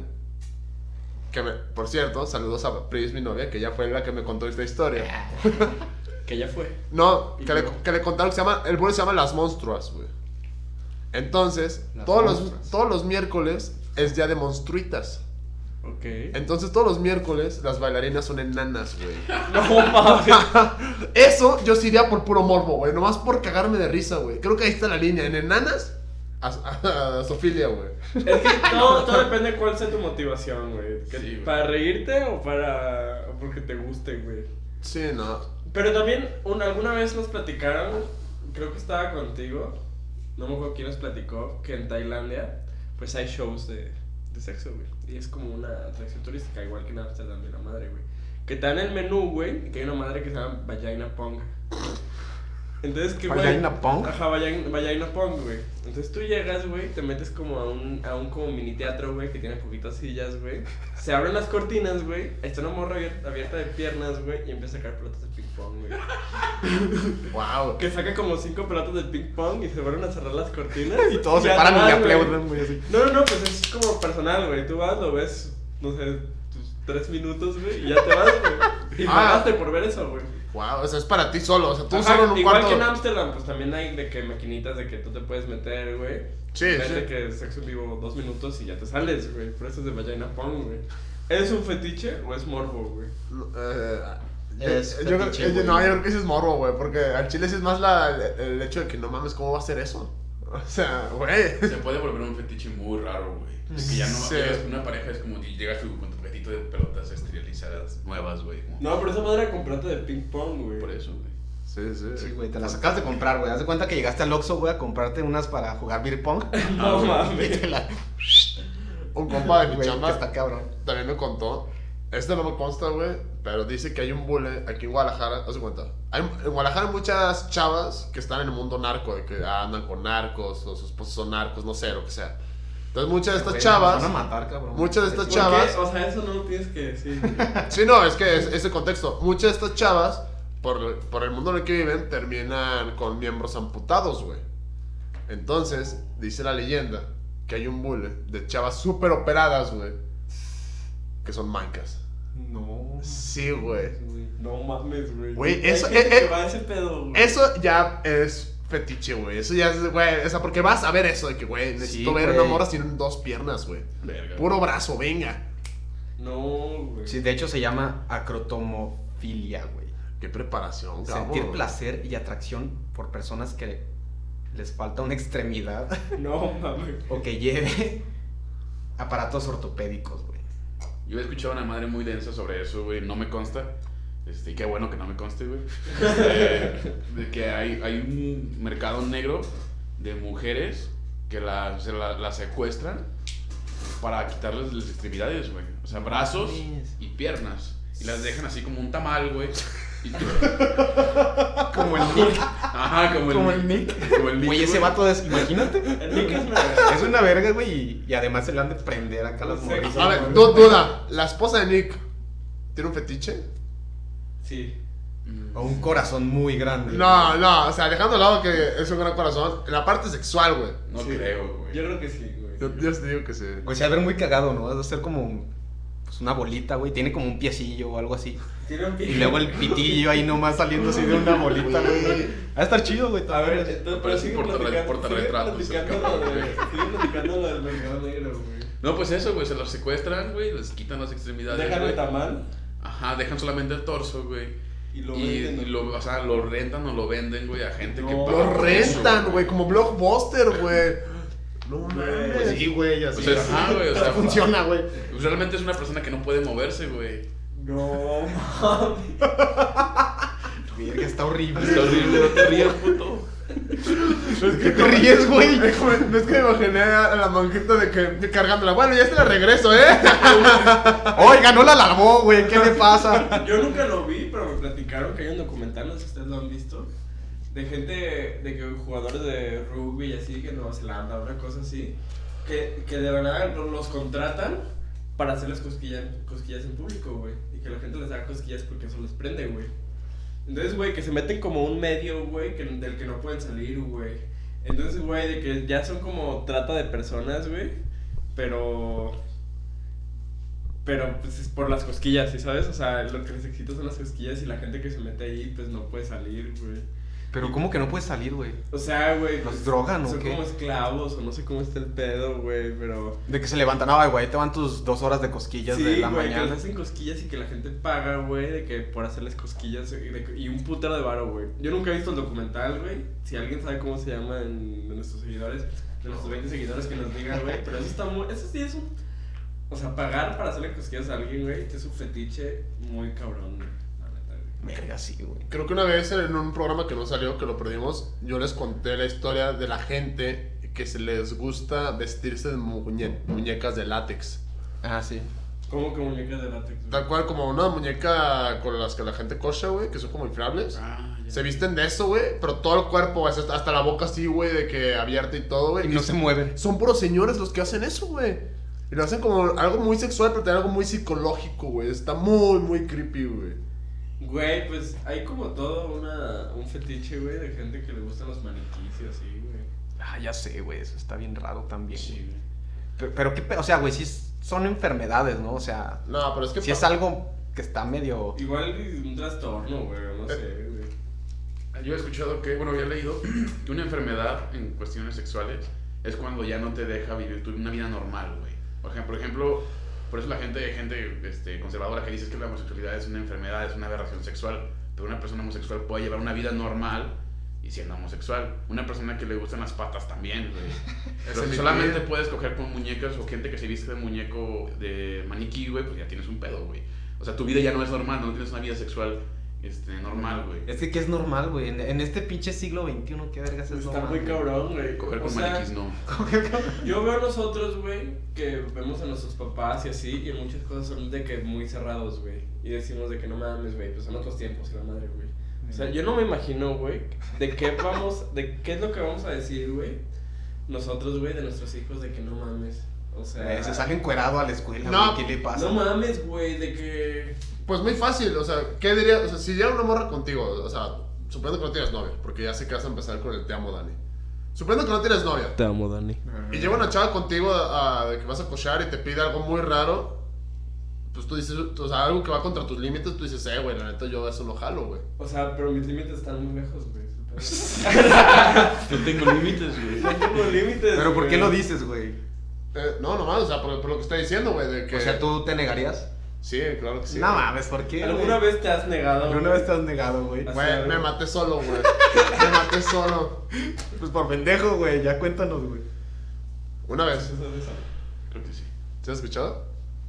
que me, por cierto, saludos a Pris, mi novia, que ella fue la que me contó esta historia. Que ya fue. No, ¿Y que le, luego? que le contaron que se llama, el bullet se llama Las Monstruas, güey. Entonces, Las todos los, Monstruas. todos los miércoles es día de monstruitas. Ok. Entonces, todos los miércoles las bailarinas son enanas, güey. No mames. Eso yo sí iría por puro morbo, güey. Nomás por cagarme de risa, güey. Creo que ahí está la línea. En enanas, a, a, a Sofilia, güey. Es que todo, todo depende de cuál sea tu motivación, güey. Que- Sí, güey. ¿Para reírte o para. o porque te guste, güey? Sí, no. Pero también, un- alguna vez nos platicaron, creo que estaba contigo, no me acuerdo quién nos platicó, que en Tailandia, pues hay shows de, de sexo, güey. Y es como una atracción turística, igual que en Amsterdam de la madre, güey. Que te dan el menú, güey, que hay una madre que se llama Vagina Pong. Entonces, ¿qué, güey? ¿Vagina Pong? Ajá, Vagina, Vagina Pong, güey. Entonces tú llegas, güey, te metes como a un, a un como mini teatro, güey, que tiene poquitas sillas, güey. Se abren las cortinas, güey. Está una morra abierta, abierta de piernas, güey, y empieza a sacar pelotas de ping pong, güey. Wow. Que saca como cinco pelotas de ping pong y se vuelven a cerrar las cortinas. Y todos se ya paran y te le vas, güey. aplauden, güey, así. No, no, no, pues es como personal, güey. Tú vas, lo ves, no sé, tus tres minutos, güey, y ya te vas, güey. Y Ah. pagaste por ver eso, güey. Wow, o sea, es para ti solo. O sea, tú Ajá, solo en un igual cuarto. que en Amsterdam, pues también hay de que maquinitas de que tú te puedes meter, güey. Sí, Vete sí. que es sexo en vivo dos minutos y ya te sales, güey. Por eso es de Vagina Pong, güey. ¿Es un fetiche o es morbo, güey? Eh, Es yo, yo creo- fetiche, eh, güey. no, yo creo que sí es morbo, güey. Porque al chile sí es más la, el, el hecho de que no mames, ¿cómo va a ser eso? O sea, güey. Se puede volver un fetiche muy raro, güey. De que ya no Sí. llegas con una pareja, es como que llegas tú con tu paquetito de pelotas esterilizadas nuevas, güey. como- No, pero esa madre comprate de ping pong, güey. Por eso, güey. Sí, sí. Sí, güey, te las acabas de comprar, güey. Haz de cuenta que llegaste al Oxxo, güey, a comprarte unas para jugar beer pong. No Y mames. te la- Un compa de mi Güey, chamba que está cabrón. también me contó. Este no me consta, güey. Pero dice que hay un bule aquí en Guadalajara. ¿Te das cuenta? Hay, en Guadalajara hay muchas chavas que están en el mundo narco. De que andan con narcos o sus esposos son narcos, no sé, lo que sea. Entonces muchas de estas Güey, chavas. nos van a matar, cabrón. Muchas de estas ¿Por chavas. qué? O sea, eso no lo tienes que decir, güey. Sí, no, es que es ese contexto. Muchas de estas chavas, por, por el mundo en el que viven, terminan con miembros amputados, güey. Entonces, dice la leyenda que hay un bule de chavas súper operadas, güey, que son mancas. No. Sí, güey. No mames, güey. Güey, Hay eso- gente eh, que eh, va a ese pedo, güey. Eso ya es fetiche, güey. Eso ya es, güey. O sea, porque vas a ver eso de que, güey, necesito Sí, ver güey. una morra sin dos piernas, güey. Verga. Puro brazo, venga. No, güey. Sí, de hecho se llama acrotomofilia, güey. Qué preparación, cabrón. Sentir placer y atracción por personas que les falta una extremidad No mames. o que lleve aparatos ortopédicos, güey. Yo he escuchado a una madre muy densa sobre eso, güey. No me consta. Este, y qué bueno que no me conste, güey. Eh, de que hay, hay un mercado negro de mujeres que la, se la, la secuestran para quitarles las extremidades, güey. O sea, brazos mames. y piernas. Y las dejan así como un tamal, güey. Y tú- Como el Nick. Ajá, como el Como Nick. el Nick. Como el Nick, Güey, ese güey. vato es, imagínate. El Nick es una verga. Es una verga, güey, y, y además se le han de prender acá las Sí. morritas. A ver, du- duda. ¿La esposa de Nick tiene un fetiche? Sí. O un corazón muy grande. No, no, o sea, dejando de lado que es un gran corazón, en la parte sexual, güey. No Sí. creo, güey. Yo creo que sí, güey. Yo, yo te digo que sí. Güey, se va a ver muy cagado, ¿no? Va a ser como un- pues una bolita, güey. Tiene como un piecillo o algo así. Tiene un Y luego el pitillo ahí nomás saliendo así de una bolita, güey. Va a estar chido, güey. A ver, entonces, pero Parece sigue portarre- platicando, sigue portarretratos, platicando el lo de, cabrón, sigue platicando lo del mercado negro, güey. No, pues eso, güey. Se los secuestran, güey. Les quitan las extremidades. Dejan güey. el tamal Ajá, dejan solamente el torso, güey. y lo Y, venden. y lo, o sea, lo rentan o lo venden, güey, a gente que No. paga Lo por eso, rentan, güey, como blockbuster, güey. No Güey, mames. Sí, güey, así. Pues es- ajá, güey, o sea, funciona, güey. Pues realmente es una persona que no puede moverse, güey. No, mami. Verga, está horrible. Está horrible, no te rías, puto. ¿Qué te ríes, güey? Es como- no es que me imaginé a la manquita de que de cargándola. Bueno, ya se la regreso, ¿eh? Oiga, no la lavó, güey. ¿Qué le pasa? Yo nunca lo vi, pero me platicaron que hay un documental, no sé si ustedes lo han visto, de gente, de que jugadores de rugby y así, que en Nueva Zelanda, una cosa así, que, que de verdad los contratan para hacerles cosquillas, cosquillas en público, güey, y que la gente les haga cosquillas porque eso les prende, güey. Entonces, güey, que se meten como un medio, güey, que, del que no pueden salir, güey. Entonces, güey, de que ya son como trata de personas, güey, pero... Pero pues es por las cosquillas, ¿sí sabes? O sea, lo que les excita son las cosquillas y la gente que se mete ahí pues no puede salir, güey. Pero ¿cómo que no puedes salir, güey? O sea, güey, ¿Los pues, drogan o son qué? como esclavos o no sé cómo está el pedo, güey, pero... De que se levantan, no, güey, te van tus dos horas de cosquillas Sí, de la güey, que mañana. les hacen cosquillas y que la gente paga, güey, de que por hacerles cosquillas y, de- y un putero de varo, güey. Yo nunca he visto el documental, güey. Si alguien sabe cómo se llama en, de nuestros seguidores, de nuestros veinte seguidores, que nos digan, güey. Pero eso está muy... Eso sí es un... O sea, pagar para hacerle cosquillas a alguien, güey, es un fetiche muy cabrón, güey. La neta, güey. Verga, sí, güey. Creo que una vez en un programa que no salió, que lo perdimos, yo les conté la historia de la gente que se les gusta vestirse de muñe- muñecas de látex. Ah, sí. ¿Cómo que muñecas de látex, güey? Tal cual como una muñeca con las que la gente cocha, güey, que son como inflables. Ah, ya. Se visten de eso, güey, pero todo el cuerpo, hasta hasta la boca así, güey, de que abierta y todo, güey. Y no se mueven. Son puros señores los que hacen eso, güey. Y lo hacen como algo muy sexual, pero también algo muy psicológico, güey. Está muy, muy creepy, güey. Güey, pues hay como todo una, un fetiche, güey, de gente que le gustan los maniquís y así, güey. Ah, ya sé, güey, eso está bien raro también. Sí, güey. güey. Pero, pero qué, pe- o sea, güey, sí es- son enfermedades, ¿no? O sea, No, pero es que... si es pa- algo que está medio... Igual un trastorno, güey, no sé, güey. Yo he escuchado que, bueno, había leído que una enfermedad en cuestiones sexuales es cuando ya no te deja vivir tu, una vida normal, güey. Por ejemplo, por ejemplo, por eso la gente, gente este, conservadora que dice que la homosexualidad es una enfermedad, es una aberración sexual, pero una persona homosexual puede llevar una vida normal y siendo homosexual. Una persona que le gustan las patas también, güey. Pero Ese si es solamente mi- puedes coger con muñecas o gente que se viste de muñeco de maniquí, güey, pues ya tienes un pedo, güey. O sea, tu vida ya no es normal, no tienes una vida sexual este, normal, güey. Es que, ¿qué es normal, güey? En, en este pinche siglo veintiuno, ¿qué vergas es Está normal? muy güey? cabrón, güey. Coger O con sea, maniquís no. yo veo a nosotros, güey, que vemos a nuestros papás y así, y muchas cosas son de que muy cerrados, güey. Y decimos de que no mames, güey, pues son otros tiempos y la madre, güey. O sea, yo no me imagino, güey, de qué vamos, de qué es lo que vamos a decir, güey, nosotros, güey, de nuestros hijos, de que no mames. O sea, Eh, se sale encuerado a la escuela, No, güey, ¿qué le pasa? no mames, güey, de que... Pues muy fácil, o sea, ¿qué dirías? O sea, si llega una morra contigo, o sea, suponiendo que no tienes novia, porque ya sé que vas a empezar con el te amo, Dani. Suponiendo que no tienes novia, Te amo, Dani. y llega una chava contigo a, a- de que vas a cochar y te pide algo muy raro, pues tú dices, o sea, algo que va contra tus límites, tú dices, eh, güey, la neta yo eso no jalo, güey. O sea, pero mis límites están muy lejos, güey. No tengo límites, güey. No tengo límites. Pero ¿por qué güey. lo dices, güey? Eh, no, nomás, o sea, por, por lo que estoy diciendo, güey, de que... O sea, ¿tú te negarías? Sí, claro que sí. no güey. mames, ¿por qué, ¿Alguna güey? vez te has negado? ¿Alguna güey? vez te has negado, güey? Así Güey, algo. me maté solo, güey. Me maté solo. Pues por pendejo, güey, ya cuéntanos, güey. Una vez. Eso, eso. Creo que sí. ¿Se has escuchado?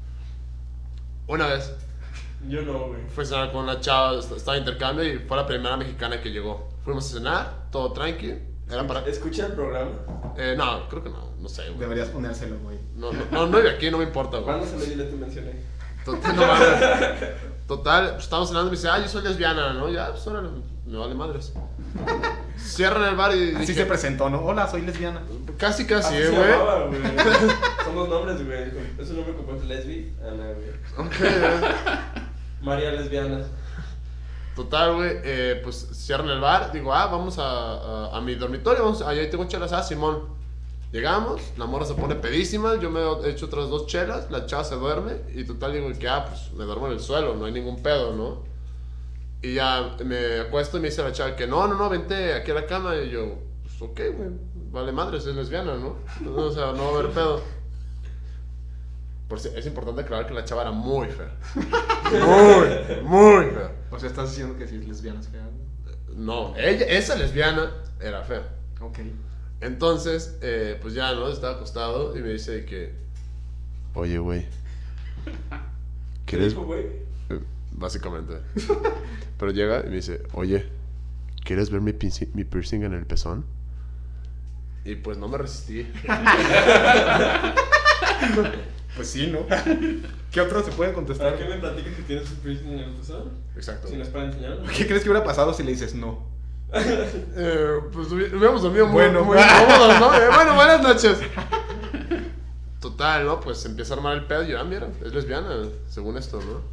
Una vez. Yo no, güey. Fui a cenar con una chava, est- estaba de intercambio y fue la primera mexicana que llegó. Fuimos a cenar, todo tranqui. Era para... ¿Escucha el programa? Eh, no, creo que no, no sé, güey. Deberías ponérselo, güey. No, no, no, no vive aquí, no me importa, güey. ¿Cuándo se le dio te mencioné? Total, no mames. Total, pues estábamos cenando y me dice, ah, yo soy lesbiana, ¿no? Ya, pues órale, me vale madres. Cierran el bar y Así dije, se presentó, ¿no? Hola, soy lesbiana. Casi, casi, Así eh, se güey. llamaba, güey. Son dos nombres, güey. Es un nombre compuesto. Lesbi, Ana, güey. Ok, eh. María lesbiana. Total, güey, eh, pues cierran el bar. Digo, ah, vamos a, a, a mi dormitorio, vamos, ahí tengo chelas, ah, Simón. Llegamos, la morra se pone pedísima, yo me he hecho otras dos chelas, la chava se duerme y total digo que, ah, pues me duermo en el suelo, no hay ningún pedo, ¿no? Y ya me acuesto y me dice la chava que no, no, no, vente aquí a la cama. Y yo, pues ok, güey, vale madre, es lesbiana, ¿no? O sea, no va a haber pedo. Por si, es importante aclarar que la chava era muy fea. Muy, muy fea. O sea, estás diciendo que si es lesbiana es fea. No, ella, esa lesbiana era fea. Ok. Entonces, eh, pues ya, ¿no? Estaba acostado y me dice que... Oye, güey. ¿Qué ¿Quieres...? dijo, güey? Eh, Básicamente. Pero llega y me dice, oye, ¿quieres ver mi, pinci- mi piercing en el pezón? Y pues no me resistí. Pues sí, ¿no? ¿Qué otro se puede contestar? ¿Para qué me platicas que tienes un piercing en el pezón? Exacto. Si no es para enseñarlo. ¿Qué crees que hubiera pasado si le dices no? Eh, pues hubi- hubiéramos dormido muy, Bueno. muy cómodos, ¿no? Eh, bueno, buenas noches. Total, ¿no? Pues se empieza a armar el pedo y ah, mira, es lesbiana, según esto, ¿no?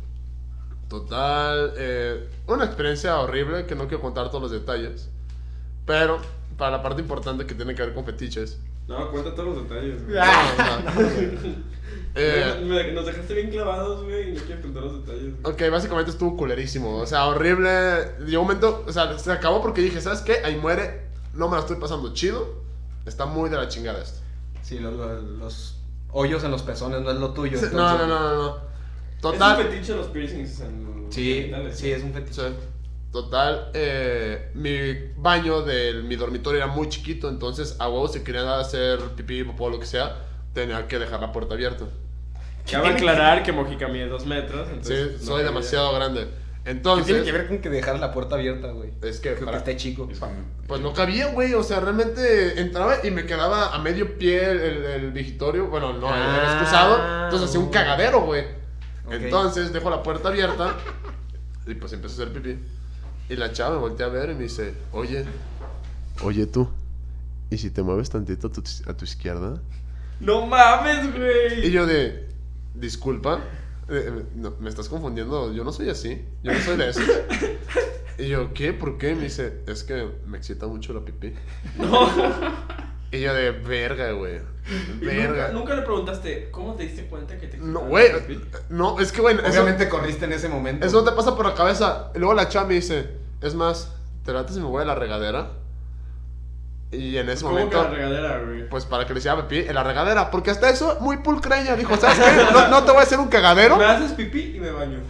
Total, eh, una experiencia horrible que no quiero contar todos los detalles. Pero, para la parte importante que tiene que ver con fetiches. No, cuenta todos los detalles, güey. No, no. Eh, Me- me- nos dejaste bien clavados, güey, y no quiero contar los detalles, güey. Ok, básicamente estuvo culerísimo. O sea, horrible. Llegó un momento, o sea, se acabó porque dije, ¿sabes qué? Ahí muere. No me la estoy pasando chido. Está muy de la chingada esto. Sí, los, los, los hoyos en los pezones no es lo tuyo. No, entonces- no, no, no, no. Es un Total. fetiche los piercings en los Sí, genitales. sí, es un fetiche. Sí. Total, eh, mi baño de mi dormitorio era muy chiquito, entonces a huevo si quería hacer pipí, popó, lo que sea, tenía que dejar la puerta abierta. Cabe aclarar que Mojica mide dos metros, Sí, entonces... no soy cabía. demasiado grande. ¿Qué Entonces, tiene que ver con que dejar la puerta abierta, güey? es que Creo para- que esté chico. Es como- pues no cabía, güey, o sea, realmente entraba y me quedaba a medio pie el, el, el vigitorio, bueno, no, el, el Ah, excusado, entonces hacía un cagadero, güey. Ok. Entonces dejo la puerta abierta y pues empiezo a hacer pipí. Y la chava me voltea a ver y me dice, oye, oye tú, ¿y si te mueves tantito a tu, a tu izquierda? ¡No mames, güey! Y yo de, disculpa, eh, no, me estás confundiendo, yo no soy así, yo no soy de eso. Y yo, ¿qué? ¿Por qué? Me dice, es que me excita mucho la pipí. No. Y yo de, verga, güey, ¿Y verga. Nunca, nunca le preguntaste, ¿cómo te diste cuenta que te No, excitaba güey, la pipí? no, es que, güey, eso, Obviamente corriste en ese momento. eso no te pasa por la cabeza. Y luego la chava me dice, es más, ¿te late si me voy a la regadera? Y en ese ¿Cómo momento... que la regadera, güey? Pues para que le hiciera pipí en la regadera. Porque hasta eso, muy pulcreña. Dijo, ¿sabes qué? No, no te voy a hacer un cagadero. Me haces pipí y me baño.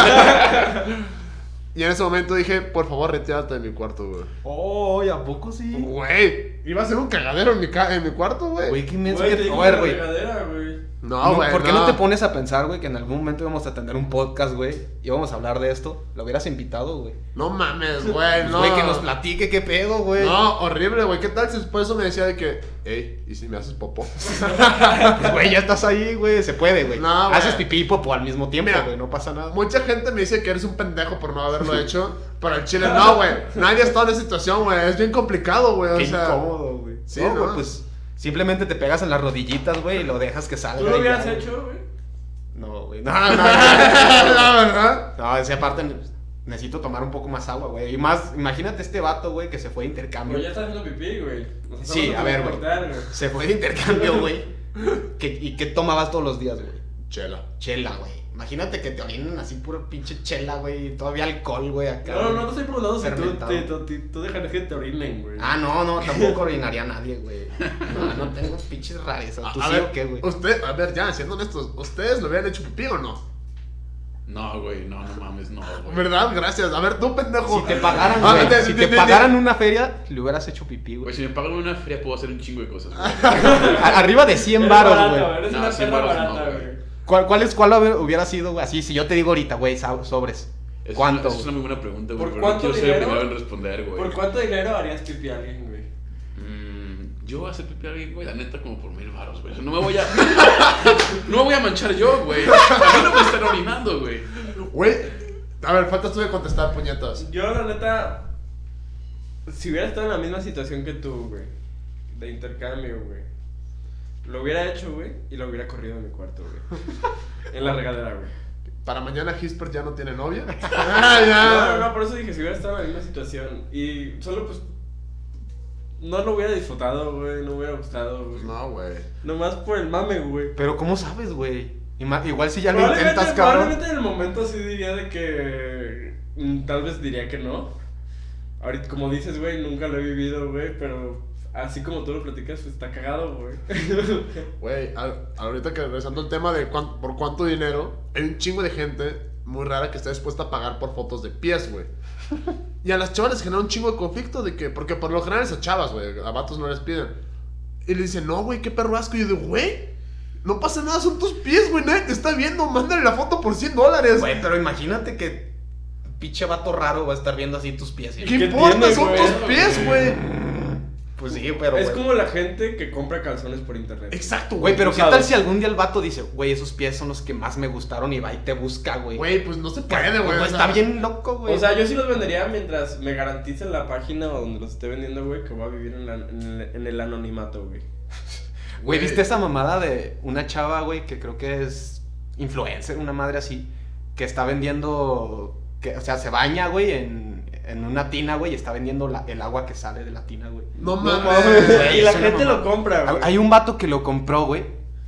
Y en ese momento dije, por favor, retírate de mi cuarto, güey. Oh, ¿a poco sí? Güey, iba a ser un cagadero en mi, ca en mi cuarto, güey. Güey, qué inmenso Güey, que... te digo A ver, la güey. regadera, güey. No, No, güey. ¿Por qué no. te pones a pensar, güey, que en algún momento íbamos a tener un podcast, güey? Íbamos a hablar de esto. Lo hubieras invitado, güey. No mames, güey, no. Güey, que nos platique qué pedo, güey. No, horrible, güey. ¿Qué tal si después eso me decía de que, hey, ¿y si me haces popó? Pues, güey, ya estás ahí, güey. Se puede, güey. No, güey. Haces pipí y popó al mismo tiempo, Mira, güey. No pasa nada. Mucha gente me dice que eres un pendejo por no haberlo hecho. Pero el chile, no, güey. Nadie ha estado en esa situación, güey. Es bien complicado, güey. Qué O sea, incómodo, güey. sí, no, ¿no? güey, pues simplemente te pegas en las rodillitas, güey, y lo dejas que salga. ¿Tú lo y hubieras ya, hecho, güey? No, güey. No, No, no, no, la verdad. no, esa aparte necesito tomar un poco más agua, güey. Y más, imagínate este vato, güey, que se fue de intercambio. Pero ya estás haciendo pipí, güey. Nos estamos Sí, a ver, güey. transportar, Se fue de intercambio, güey. ¿Qué- ¿Y qué tomabas todos los días, güey? Chela. Chela, güey. Imagínate que te orinen así puro pinche chela, güey. Y todavía alcohol, güey, acá. No, no, no güey. te estoy preguntando si tú, Fermentado. te, tú, te- tú dejarías que te orinen, güey. Ah, no, no, tampoco orinaría a nadie, güey. No, no tengo pinches rarezas. ¿Tú A, a sí ver, o qué, güey? usted, a ver, ya, siendo honestos, ¿ustedes lo habían hecho pipí o no? No, güey, no, no mames, no, güey. ¿Verdad? Gracias. A ver, tú, pendejo. Si te pagaran, Ah, güey. de- Si de- te de- pagaran una feria, le hubieras hecho pipí, Güey, güey. si me pagan una feria puedo hacer un chingo de cosas, güey. A- Arriba de cien Eres varos, barato, güey. Eres No, una cien perra varos no, barata, güey. güey. ¿Cuál, cuál, es, ¿Cuál hubiera sido, güey? Así, si yo te digo ahorita, güey, sa- sobres. Es ¿Cuánto? Una, esa es una muy buena pregunta, güey. ¿Por Pero cuánto no quiero ser el dinero? primero en responder, güey. ¿Por cuánto dinero harías pipí a alguien, güey? Mm, yo hacer pipí a alguien, güey, la neta, como por mil baros, güey. O sea, no me voy a. no me voy a manchar yo, güey. A mí no me están orinando, güey. Güey, a ver, faltas tú de contestar, puñetas. Yo, la neta, si hubiera estado en la misma situación que tú, güey, de intercambio, güey, lo hubiera hecho, güey, y lo hubiera corrido en mi cuarto, güey. En la regadera, güey. Para mañana Gisper ya no tiene novia. Ah, ya. No, no, no, por eso dije, si hubiera estado en la misma situación y solo, pues, no lo hubiera disfrutado, güey, no hubiera gustado, güey. No, güey. Nomás por el mame, güey. Pero ¿cómo sabes, güey? Ima- Igual si ya lo Probablemente, intentas, cabrón. probablemente en el momento sí diría de que mm, tal vez diría que no. Ahorita, como dices, güey, nunca lo he vivido, güey, pero así como tú lo platicas, pues está cagado, güey. Güey, a- ahorita que regresando al tema de cuán- por cuánto dinero, hay un chingo de gente muy rara que está dispuesta a pagar por fotos de pies, güey. Y a las chavas les genera un chingo de conflicto de que, porque por lo general es a chavas, güey, a vatos no les piden. Y le dicen, no, güey, qué perro asco. Y yo digo, güey, no pasa nada, son tus pies, güey, nadie te está viendo, mándale la foto por cien dólares. Güey, pero imagínate que pinche vato raro va a estar viendo así tus pies. ¿Qué, ¿Sí? ¿Qué importa? tiene, Son güey? tus pies, güey. Pues sí, pero Es güey. como la gente que compra calzones por internet. Exacto, Güey, pero ¿qué usados. tal si algún día el vato dice, güey, esos pies son los que más me gustaron y va y te busca, güey? Güey, pues no se puede, Pues, güey. no, o sea, está bien loco, güey. O sea, yo sí los vendería mientras me garanticen la página o donde los esté vendiendo, güey, que voy a vivir en, la- en el, en el anonimato, güey. Güey, ¿viste esa mamada de una chava, güey, que creo que es influencer, una madre así, que está vendiendo, que, o sea, se baña, güey, en, en una tina, güey, y está vendiendo la- el agua que sale de la tina, güey? No No mames. mames. Güey, Y la es una gente lo mamada. compra, güey. Hay un vato que lo compró, güey,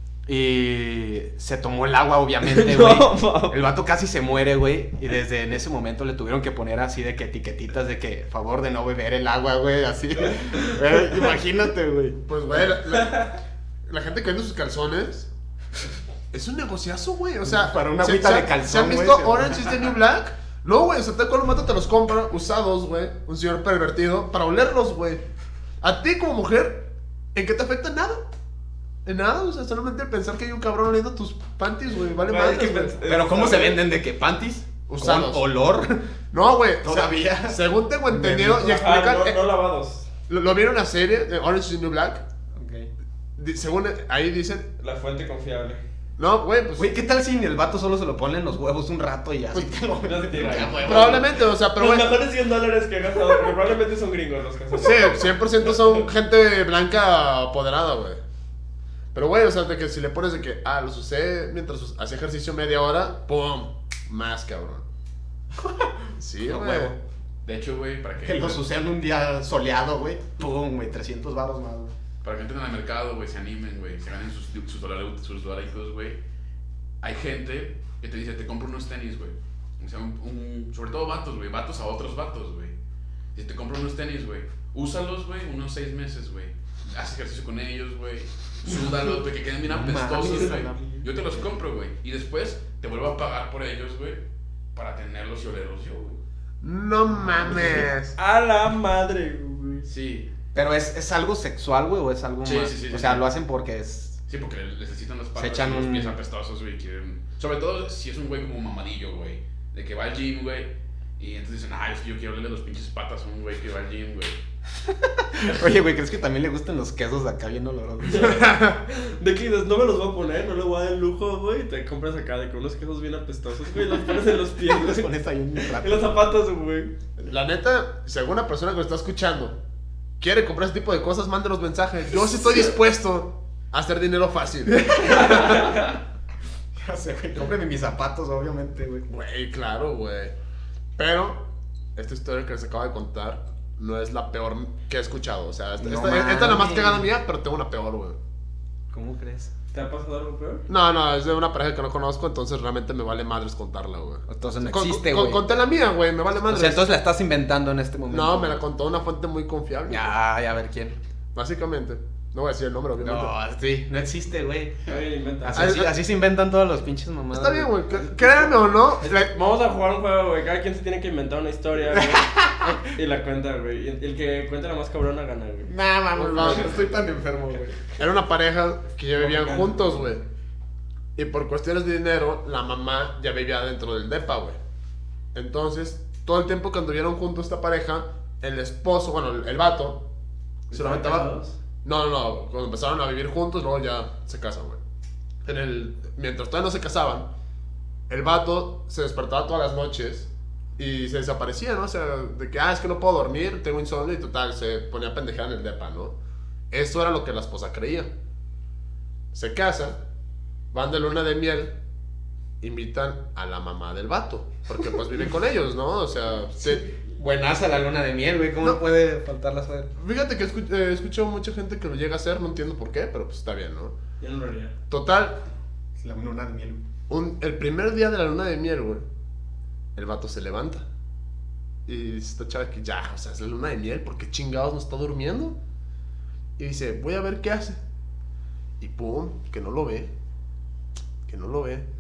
y se tomó el agua, obviamente, güey. No, mames. El vato casi se muere, güey, y desde en ese momento le tuvieron que poner así de que etiquetitas de que, favor de no beber el agua, güey, así. Güey, imagínate, güey. Pues, güey, la, la- la gente que vende sus calzones es un negociazo, güey. O sea, Para una ¿se- agüita se- de calzón, ¿se han güey, visto se- Orange is the New Black? No, güey, o sea, tal cual un vato te los compra usados, güey. Un señor pervertido para olerlos, güey. A ti como mujer, ¿en qué te afecta? Nada. En nada, o sea, solamente el pensar que hay un cabrón oliendo tus panties, güey. Vale Güey, madre, que güey. pens- Pero ¿cómo se venden de qué? ¿Panties? Usados. ¿Con olor? No, güey. o sea, Todavía. según tengo entendido, y Ajá, explican. no, eh, no lavados. lo, lo vieron en una serie, de Orange is the New Black. Ok. Di- según eh, ahí dicen. La fuente confiable. No, güey, pues. Güey, ¿qué tal si el vato solo se lo pone en los huevos un rato y así te lo... Ya se tira. Ya, güey. Probablemente, o sea, pero Los güey. mejores cien dólares que he gastado, porque probablemente son gringos los calzones. Sí, cien por ciento son gente blanca apoderada, güey. Pero, güey, o sea, de que si le pones de que, ah, los usé mientras us- hacía ejercicio media hora, ¡pum! Más, cabrón. Sí, A güey. huevo. De hecho, güey, para que. Que los usé en un día soleado, güey. Pum, güey, trescientos baros más, güey. Para que entren al mercado, güey, se animen, güey, se ganen sus, sus, dolaritos, sus dolaritos, güey. Hay gente que te dice, te compro unos tenis, güey. O sea, un, un- sobre todo vatos, güey, vatos a otros vatos, güey. Si te compro unos tenis, güey, úsalos, güey, unos seis meses, güey. Haz ejercicio con ellos, güey. Súdalos, güey, que queden bien No apestosos, mames, güey. no. Yo te los compro, güey. Y después te vuelvo a pagar por ellos, güey, para tenerlos y olerlos yo, güey. No mames. A la madre, güey. Sí, Pero ¿es, es algo sexual, güey, o es algo Sí, más? sí, sí, o sí, sea, sí. lo hacen porque es... sí, porque necesitan las patas Se echan y los un- pies apestosos, güey, quieren... Sobre todo si es un güey como mamadillo, güey. De que va al gym, güey. Y entonces dicen, ah, es que yo quiero olerle los pinches patas a un güey que va al gym, güey. Oye, güey, ¿crees que también le gustan los quesos de acá bien olorosos? De que dices, no me los voy a poner, no le voy a dar el lujo, güey. Te compras acá de con unos quesos bien apestosos, güey. Los pones en los pies, Les güey. pones ahí un rato. En los zapatos, güey. La neta, si alguna persona que lo está escuchando quiere comprar ese tipo de cosas, mándenos mensajes. Yo sí estoy dispuesto a hacer dinero fácil. Ya sé, güey, cómpreme mis zapatos, obviamente, güey. Güey, claro, güey. Pero esta historia que les acabo de contar no es la peor que he escuchado. O sea, esta, No esta, esta es la más mames. cagada mía, pero tengo una peor, güey. ¿Cómo crees? ¿Te ha pasado algo peor? No, no, es de una pareja que no conozco, entonces realmente me vale madres contarla, güey. Entonces no Con- existe, con- güey. Conté la mía, güey, me vale O madres. sea, entonces la estás inventando en este momento. No, me la güey. contó una fuente muy confiable. Ya, ya, a ver quién. Básicamente. No voy a decir el nombre, obviamente. No, sí, no existe, güey. Ay, inventa. Así, Ah, así- ah. así se inventan todos los pinches mamadas. Está bien, güey. c- Créanme o no. la- Vamos a jugar un juego, güey. Cada quien se tiene que inventar una historia, güey. Y la cuenta, güey. Y el que cuenta la más cabrona gana, güey. Nah, mames, No, no, no. estoy tan enfermo, güey. Era una pareja que ya vivían Mexicano. juntos, güey. Y por cuestiones de dinero, la mamá ya vivía dentro del depa, güey. Entonces, todo el tiempo que anduvieron juntos esta pareja, el esposo, bueno, el, el vato, se lo ¿Estaban aventaba. casados? No, no, no. Cuando empezaron a vivir juntos, luego ya se casan, güey. En el... Mientras todavía no se casaban, el vato se despertaba todas las noches y se desaparecía, ¿no? O sea, de que, ah, es que no puedo dormir, tengo insomnio y total, se ponía a pendejar en el depa, ¿no? Eso era lo que la esposa creía. Se casan, van de luna de miel, invitan a la mamá del vato, porque pues viven con ellos, ¿no? O sea, se... Buenaza la luna de miel, güey. ¿Cómo no, No. puede faltar la suerte? Fíjate que escu- eh, escucho mucha gente que lo llega a hacer, no entiendo por qué, pero pues está bien, ¿no? Yo no lo haría. Total, La luna de miel. un, el primer día de la luna de miel, güey, el vato se levanta. Y dice esta chava que ya, o sea, es la luna de miel, ¿por qué chingados no está durmiendo? Y dice, voy a ver qué hace. Y pum, que no lo ve, que no lo ve.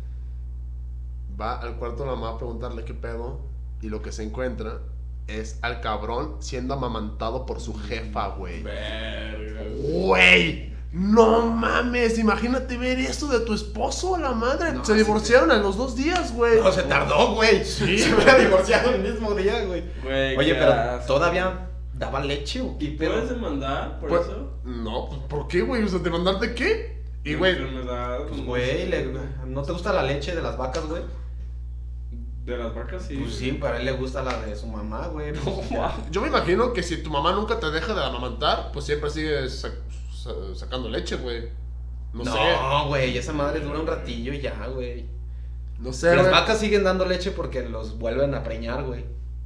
Va al cuarto de la mamá a preguntarle qué pedo. Y lo que se encuentra es al cabrón siendo amamantado por su jefa, güey. Verga. Güey, no mames, imagínate ver eso de tu esposo a la madre. No, se sí, divorciaron a los dos días, güey. No, se tardó, güey. Sí. Se hubiera divorciado el mismo día, güey. Güey, Oye, qué pero asco. todavía daba leche o qué ¿Y pedo? puedes demandar por Pues, eso? no, pues, ¿por qué, güey? O sea, ¿te mandarte qué? Y, Una güey, enfermedad, Pues, no güey, sé. le- ¿no te gusta la leche de las vacas, güey? De las vacas sí. Pues sí, para él le gusta la de su mamá, güey. No, Pues, ya. yo me imagino que si tu mamá nunca te deja de amamantar, pues siempre sigues sac- sa- sacando leche, güey. No, sé. No, güey, esa madre dura un ratillo y ya, güey. No sé, Las güey. vacas siguen dando leche porque los vuelven a preñar, güey.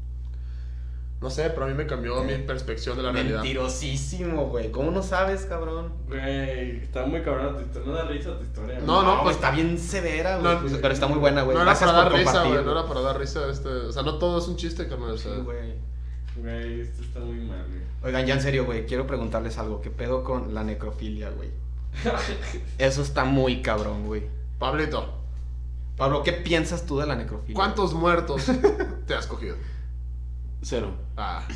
No sé, pero a mí me cambió mi perspectiva de la realidad. Mentirosísimo, güey. ¿Cómo no sabes, cabrón? Güey, está muy cabrón tu historia. No da risa tu historia. No, no, pues- está bien severa, güey. No, pues, pero está muy buena, güey. No era Gracias para dar por risa, compartir, güey. No era para dar risa. Este, o sea, no todo es un chiste, carnal. O sea, Sí, güey. Güey, esto está muy mal, güey. Oigan, ya en serio, güey, quiero preguntarles algo. ¿Qué pedo con la necrofilia, güey? Eso está muy cabrón, güey. Pablito, Pablo, ¿qué piensas tú de la necrofilia? ¿cuántos muertos te has cogido? Cero. Ah.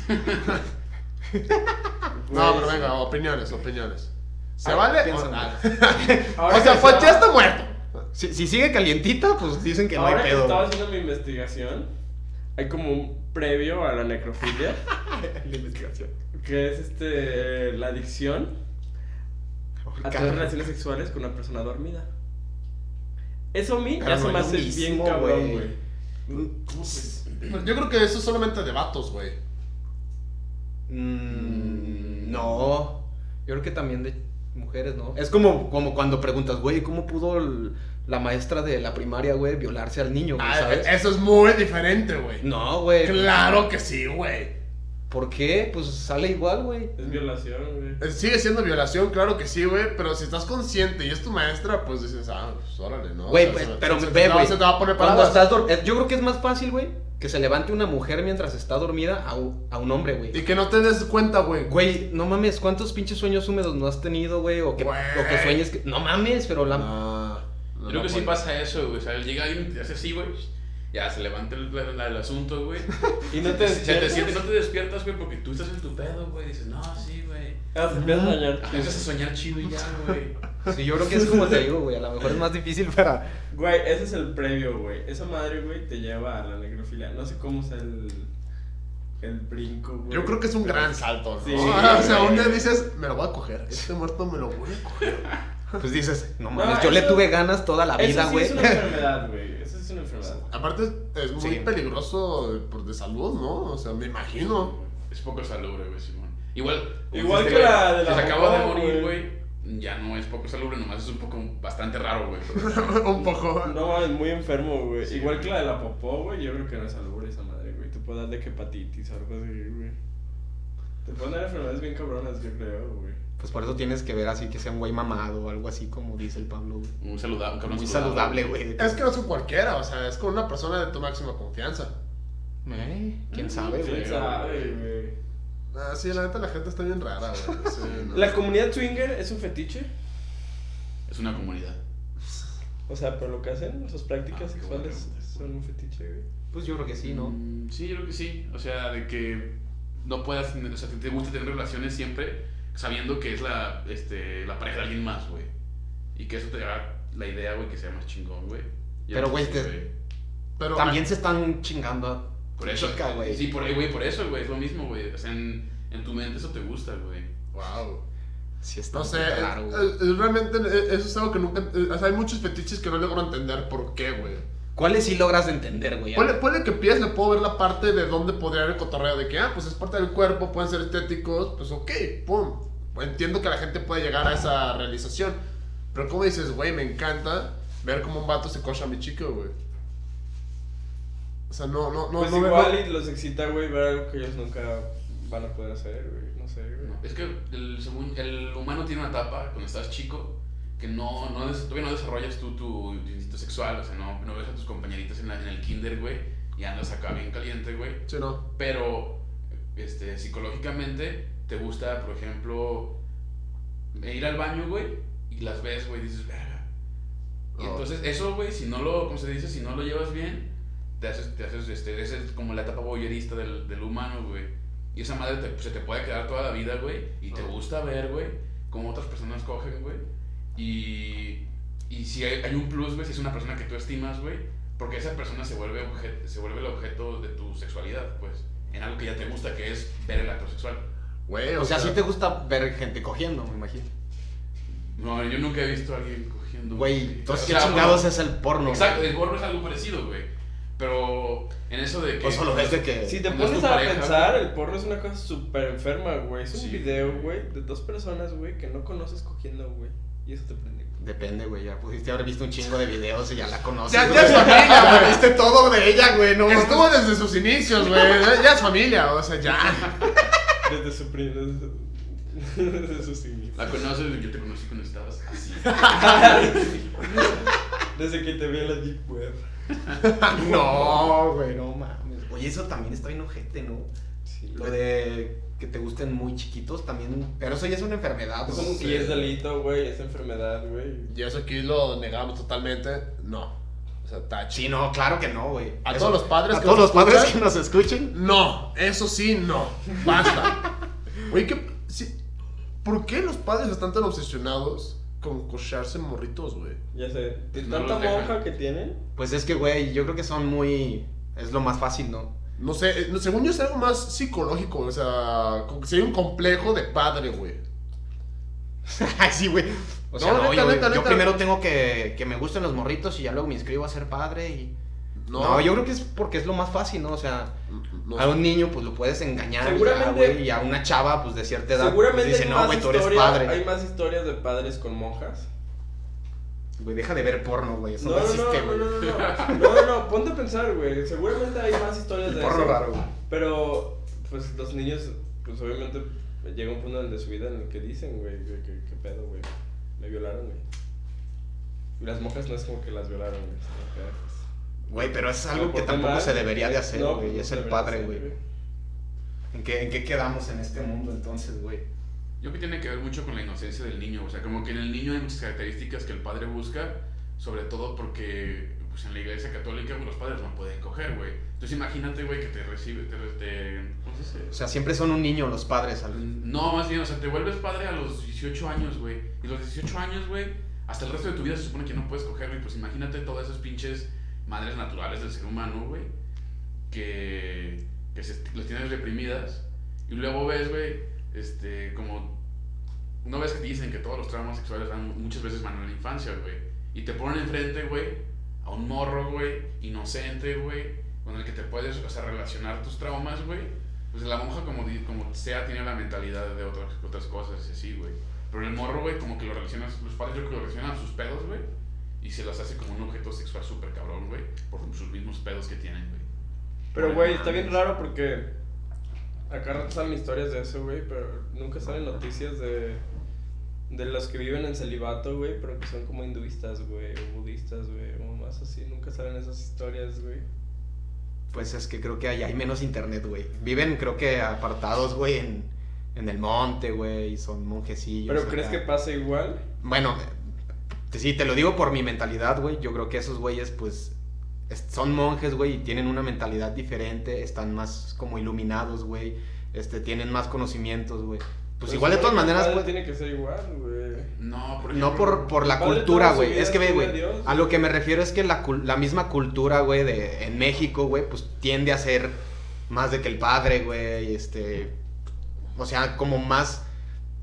No, pero venga, opiniones, opiniones. ¿Se vale? piensa, O, ah. Ahora O sea, que pues estaba- ya está muerto. Si, si sigue calientita, pues dicen que no Ahora hay que pedo. estaba haciendo mi investigación, hay como un previo a la necrofilia, La investigación. que es este la adicción a tener relaciones sexuales con una persona dormida. Eso a mí Pero ya no se me es lo hace bien mismo, cabrón, güey. güey. Yo creo que eso es solamente de vatos, güey. Mm, no. Yo creo que también de mujeres, ¿no? Es como, como cuando preguntas, güey, ¿cómo pudo el- la maestra de la primaria, güey, violarse al niño, güey, Ah, ¿sabes? eso es muy diferente, güey. No, güey. Claro que sí, güey. ¿Por qué? Pues sale igual, güey. Es violación, güey. Eh, Sigue siendo violación, claro que sí, güey. Pero si estás consciente y es tu maestra, pues dices, ah, pues órale, ¿no? Güey, O sea, pues, se- pero se- ve, se te va- güey. Se te va a poner Cuando palabras. estás dor- eh, Yo creo que es más fácil, güey, que se levante una mujer mientras está dormida a un, a un hombre, güey. Y que no te des cuenta, güey. Güey, no mames, ¿cuántos pinches sueños húmedos no has tenido, güey? O que, Güey. o que sueñes que... No mames, pero la... No, no, Yo creo no, que sí güey. pasa eso, güey. O sea, llega alguien y hace así, güey. Ya se levanta el, el- el asunto, güey. Y no Se te se te despiertas. siente, no te despiertas, güey, porque tú estás en tu pedo, güey. Dices, no, sí, güey. Ah, se empieza a dañar. Empiezas a soñar chido y ya, güey. Sí, yo creo que es como te digo, güey. A lo mejor es más difícil para... Güey, ese es el previo, güey. Esa madre, güey, te lleva a la necrofilia. No sé cómo sea el. El brinco, güey. Yo creo que es un Pero- gran salto, ¿no? Sí, o sea, güey. un día dices, me lo voy a coger. Este muerto me lo voy a coger. Pues dices, no No, mames, yo le eso- tuve ganas toda la vida, Eso sí güey. es una enfermedad, güey. Eso es una enfermedad. Aparte, es, es muy Sí. peligroso de, por- de salud, ¿no? O sea, me imagino. Es poco salubre, güey, Simón. Igual. Igual este, que güey, la de la Si se acaba de popó, morir, güey. güey, ya no es poco salubre, nomás es un poco bastante raro, güey. Un poco. No, es muy enfermo, güey. Sí, Igual güey. que la de la popó, güey. Yo creo que no es salubre esa madre, güey. Te puede dar de hepatitis o algo así, güey. Te pueden dar enfermedades bien cabronas, yo creo, güey. Pues por eso tienes que ver así que sea un güey mamado o algo así como dice el Pablo, güey. Muy saludable, un cabrón Muy saludable, güey. Es que no es con cualquiera, o sea, es con una persona de tu máxima confianza. ¿Eh? ¿Quién sabe, ¿Quién güey? sabe, güey? Ah, sí, la neta, la gente está bien rara, güey. Sí, no. ¿La comunidad swinger es un fetiche? Es una comunidad. O sea, pero lo que hacen, sus prácticas Ah, qué buena sexuales pregunta. son un fetiche, güey. Pues yo creo que sí, ¿no? Mm, Sí, yo creo que sí. O sea, de que no puedas, o sea, que te gusta tener relaciones siempre sabiendo que es la, este, la pareja de alguien más, güey. Y que eso te da la idea, güey, que sea más chingón, güey. Y Pero, algo güey, así, te- Pero, También se están chingando a Por tu eso, chica, güey. Sí, por, güey, por eso, güey, es lo mismo, güey. O sea, en, en tu mente eso te gusta, güey. Wow. Sí, está No sé, raro, eh, güey. eh, realmente eh, eso es algo que nunca... eh, o sea, hay muchos fetiches que no logro entender por qué, güey. ¿Cuáles sí logras de entender, güey? Ponle, ponle que pies, le puedo ver la parte de dónde podría haber el cotorreo de que, ah, pues es parte del cuerpo, pueden ser estéticos, pues ok, pum. Entiendo que la gente puede llegar a esa realización. Pero como dices, güey, me encanta ver cómo un vato se cocha a mi chico, güey. O sea, no, no, no, Pues no me- igual no- y los excita, güey, ver algo que ellos nunca van a poder hacer, güey. No sé, güey. Es que el, según- el humano tiene una etapa cuando estás chico que no, no des- todavía no desarrollas tú tu instinto sexual, o sea, no, no ves a tus compañeritas en, la- en el kinder, güey, y andas acá bien caliente, güey. Sí, no. Pero este, psicológicamente te gusta, por ejemplo, ir al baño, güey, y las ves, güey, y dices, verga. Y Oh. entonces eso, güey, si no lo, como se dice, si no lo llevas bien, te haces, te haces, este, esa es como la etapa voyerista del, del humano, güey. Y esa madre te- se te puede quedar toda la vida, güey, y te Oh. gusta ver, güey, cómo otras personas cogen, güey. Y, y si hay, hay un plus, güey, si es una persona que tú estimas, güey, porque esa persona se vuelve, obje- se vuelve el objeto de tu sexualidad, pues, en algo que ya te gusta, que es ver el acto sexual. Güey, O sea, sí te gusta ver gente cogiendo, me imagino. No, yo nunca he visto a alguien cogiendo. Güey, entonces O qué sea, chingados bueno, es el porno. Exacto, güey? el porno es algo parecido, güey. Pero en eso de que. O solo ves de que... Si te Cuando es pones tu a pareja, pensar, güey. el porno es una cosa súper enferma, güey. Es un Sí. video, güey, de dos personas, güey, que no conoces cogiendo, güey. Y eso te prende, güey. Depende, güey, ya pudiste haber visto un chingo de videos y ya la conoces. Ya- güey. ya es familia, Ya güey. viste todo de ella, güey, no mames. Estuvo desde sus inicios, güey. Ya es familia, o sea, ya. Desde su prim- desde, desde sus inicios. La conoces, yo te conocí cuando estabas así. Desde que te vi en la deep web. No, güey, no mames. Oye, eso también está bien ojete, ¿no? Sí. Lo de que te gusten muy chiquitos también. Pero eso ya es una enfermedad, Es ¿no? un- y es delito, güey, es enfermedad, güey. Y eso aquí lo negamos totalmente. No. O sea, tachi. Sí, no, claro que no, güey. A Eso- todos los padres A que todos nos los padres escuchan. que nos escuchen. No, eso sí, no. Basta. Oye, ¿qué? Sí, ¿por qué los padres están tan obsesionados con cocharse morritos, güey? Ya sé. Pues no Tanta los dejan. monja que tienen. Pues es que, güey, yo creo que son muy... Es lo más fácil, ¿no? No sé, eh, no, según yo es algo más psicológico, o sea, como que si hay un complejo de padre, güey. Ay, sí, güey. O sea, No, no, neta, yo, neta, yo neta. primero tengo que, que me gusten los morritos y ya luego me inscribo a ser padre y... No, No, yo creo que es porque es lo más fácil, ¿no? O sea, no a un niño pues lo puedes engañar, ya, Seguramente- güey, y a una chava pues de cierta edad Seguramente pues, dice, hay, no, más güey, tú eres historia- padre. hay más historias de padres con monjas. Güey, deja de ver porno, güey, eso No, no, no, no, existe, no, güey. no, no, no, no, no, no, ponte a pensar, güey. Seguramente hay más historias El de porno eso. raro, güey. Pero, pues los niños, pues obviamente llega un punto de su vida en el que dicen, güey, que, que, que pedo, güey. Me violaron, güey. Y las monjas no es como que las violaron, güey. sino que, pues, Güey, pero es me algo que porté tampoco mal. se debería de hacer, No, güey, pues, es no el se padre, debería güey. hacer, ¿En qué, ¿En qué quedamos en este mundo entonces, güey? Yo creo que tiene que ver mucho con la inocencia del niño. O sea, como que en el niño hay muchas características que el padre busca, sobre todo porque pues, en la iglesia católica pues, los padres no pueden coger, güey. Entonces imagínate, güey, que te recibe, te, te ¿cómo se dice? O sea, siempre son un niño los padres. al- No, más bien, o sea, te vuelves padre a los dieciocho años, güey. Y los dieciocho años, güey, hasta el resto de tu vida se supone que no puedes coger, güey. Pues imagínate todas esas pinches madres naturales del ser humano, güey, que, que se, las tienes reprimidas. Y luego ves, güey, este, como... No ves que te dicen que todos los traumas sexuales van, muchas veces van en la infancia, güey. Y te ponen enfrente, güey, a un morro, güey, inocente, güey, con el que te puedes, o sea, relacionar tus traumas, güey. Pues la monja, como, di- como sea, tiene la mentalidad de otras, otras cosas, y así, güey. Pero el morro, güey, como que lo relacionas, los padres yo creo que lo relacionan a sus pedos, güey, y se las hace como un objeto sexual súper cabrón, güey, por sus mismos pedos que tienen, güey. Pero, güey, está bien mames. raro porque acá rato salen historias de eso, güey, pero nunca salen noticias de, de los que viven en celibato, güey, pero que son como hinduistas, güey, o budistas, güey, o más así. Nunca salen esas historias, güey. Pues es que creo que allá hay menos internet, güey. Viven, creo que apartados, güey, en, en el monte, güey, y son monjecillos. ¿Pero acá. crees que pasa igual? Bueno, te- sí, te lo digo por mi mentalidad, güey. Yo creo que esos güeyes, pues, es- son monjes, güey, y tienen una mentalidad diferente. Están más como iluminados, güey. Este, tienen más conocimientos, güey. Pues Pero igual de supone todas que el maneras, padre güey. tiene que ser igual, güey. No, por No ejemplo, por, por la El padre cultura, toda su güey. vida Es que ve, sirve a güey. Dios, A lo que me refiero es que la, cul- la misma cultura, güey, de en México, güey, pues tiende a ser más de que el padre, güey, este. O sea, como más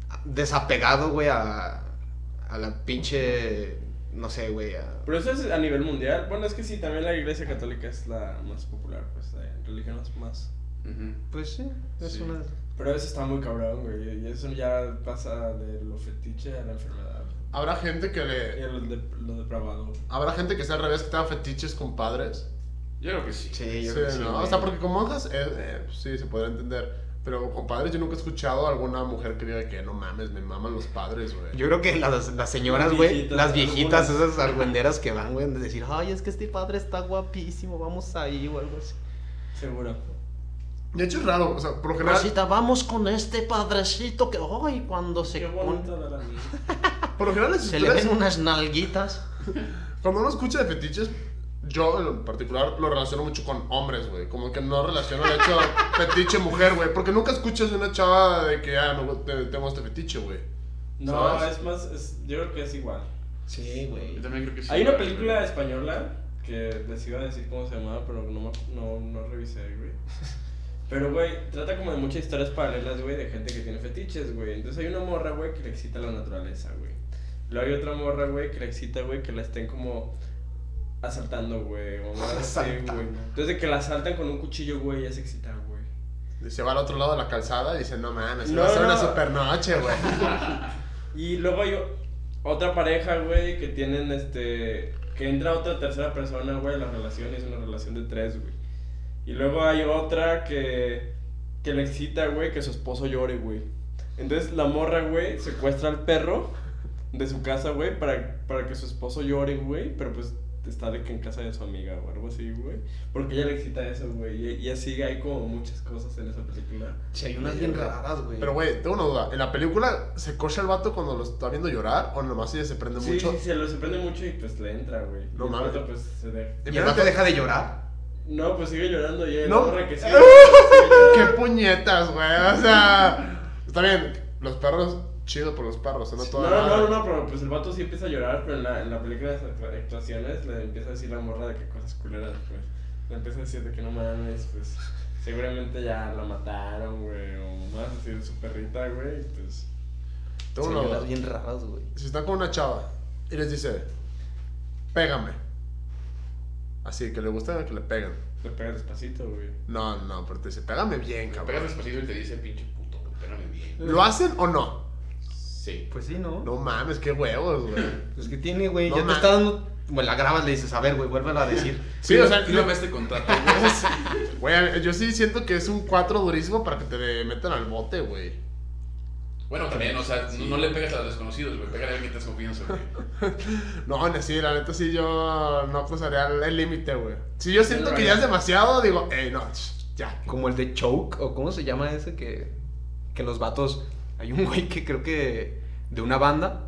desapegado, güey, a, a la pinche, no sé, güey, a... Pero eso es a nivel mundial. Bueno, es que sí, también la iglesia católica es la más popular, pues, de religiones más. Uh-huh. Pues sí, es Sí. una... Pero eso está muy cabrón, güey. Y eso ya pasa de lo fetiche a la enfermedad. Habrá gente que Y le... a lo, de, lo depravado. Habrá gente que sea al revés, que tenga fetiches con padres. Yo creo que sí. Sí, yo Sí, creo que sí, ¿no? güey. O sea, porque con monjas, eh, eh, pues sí, se podrá entender. Pero con padres yo nunca he escuchado a alguna mujer que diga que no mames, me maman los padres, güey. Yo creo que las, las señoras, Las güey, viejitas, las viejitas, algunas. esas argüenderas que van, güey, de decir, ay, es que este padre está guapísimo, vamos ahí o algo así. Seguro. De hecho es raro, o sea, por lo general, Rosita, vamos con este padrecito que, ay, cuando se Qué pone, bonito de la niña. por lo general las se le historias, ven unas nalguitas. cuando uno escucha de fetiches, yo en particular lo relaciono mucho con hombres, güey. Como que no relaciono el hecho fetiche mujer, güey. Porque nunca escuchas de una chava de que, ah, no, te- tengo este fetiche, güey. No, ¿Sabes? es más, es, yo creo que es igual. Sí, güey. Yo también creo que sí. Hay una güey. película española que les iba a decir cómo se llamaba, pero no, me- no, no revisé, güey. Pero, güey, trata como de muchas historias paralelas, güey, de gente que tiene fetiches, güey. Entonces hay una morra, güey, que le excita la naturaleza, güey. Luego hay otra morra, güey, que le excita, güey, que la estén como asaltando, güey. O más así, Asaltando. güey. Entonces de que la asaltan con un cuchillo, güey, ya se excita, güey. Y se va al otro lado de la calzada y dice, no mames, No, va a ser no. una super noche, güey. Y luego hay o- otra pareja, güey, que tienen este. Que entra otra tercera persona, güey, a la relación y es una relación de tres, güey. Y luego hay otra que. Que le excita, güey, que su esposo llore, güey. Entonces la morra, güey, secuestra al perro de su casa, güey, para, para que su esposo llore, güey. Pero pues está de que en casa de su amiga o algo así, güey. Porque ella le excita eso, güey. Y, y así hay como muchas cosas en esa película. Sí, hay unas bien raras, güey. Pero, güey, tengo una duda. ¿En la película se cocha el vato cuando lo está viendo llorar? ¿O nomás ella se prende Sí, mucho? sí, se lo sorprende mucho y pues le entra, güey. No Y el mames. vato, pues se deja. ¿Y el vato deja de llorar? No, pues sigue llorando y él No. morra que sigue. ¡Qué puñetas, güey! O sea, está bien, los perros, chido por los perros, ¿no? No, Toda no, madre. no, no, pero pues el vato sí empieza a llorar, pero en la, en la película de las actuaciones le empieza a decir la morra de que cosas culeras, pues. Le empieza a decir de que no mames, pues seguramente ya la mataron, güey, o más así de su perrita, güey, pues. Tengo Sí, una hay duda. unas bien raras, güey. Si están con una chava y les dice, pégame. Así, que le gusta que le peguen. Le pega despacito, güey. No, no, pero te dice, pégame bien, Te cabrón. pegas despacito y te dice, pinche puto, pégame bien. ¿Lo hacen o no? Sí. Pues sí, ¿no? No mames, qué huevos, güey. Pues que tiene, güey, No ya te ma- está dando... Bueno, la grabas, le dices, a ver, güey, vuélvelo a decir. Sí, o sea, Fírmame este contrato, güey. Güey, yo sí siento que es un cuatro durísimo para que te metan al bote, güey. Bueno, también, o sea, no, no le pegas a los desconocidos, güey. Pégale a alguien que te das confianza, güey. No, no, sí, la neta sí yo no cruzaría el el límite, güey. Si yo siento Sí, que no, ya ya. es demasiado, digo, ey, no, ch, ya. Como el de Choke, o cómo se llama ese que... Que los vatos... Hay un güey que creo que... De una banda...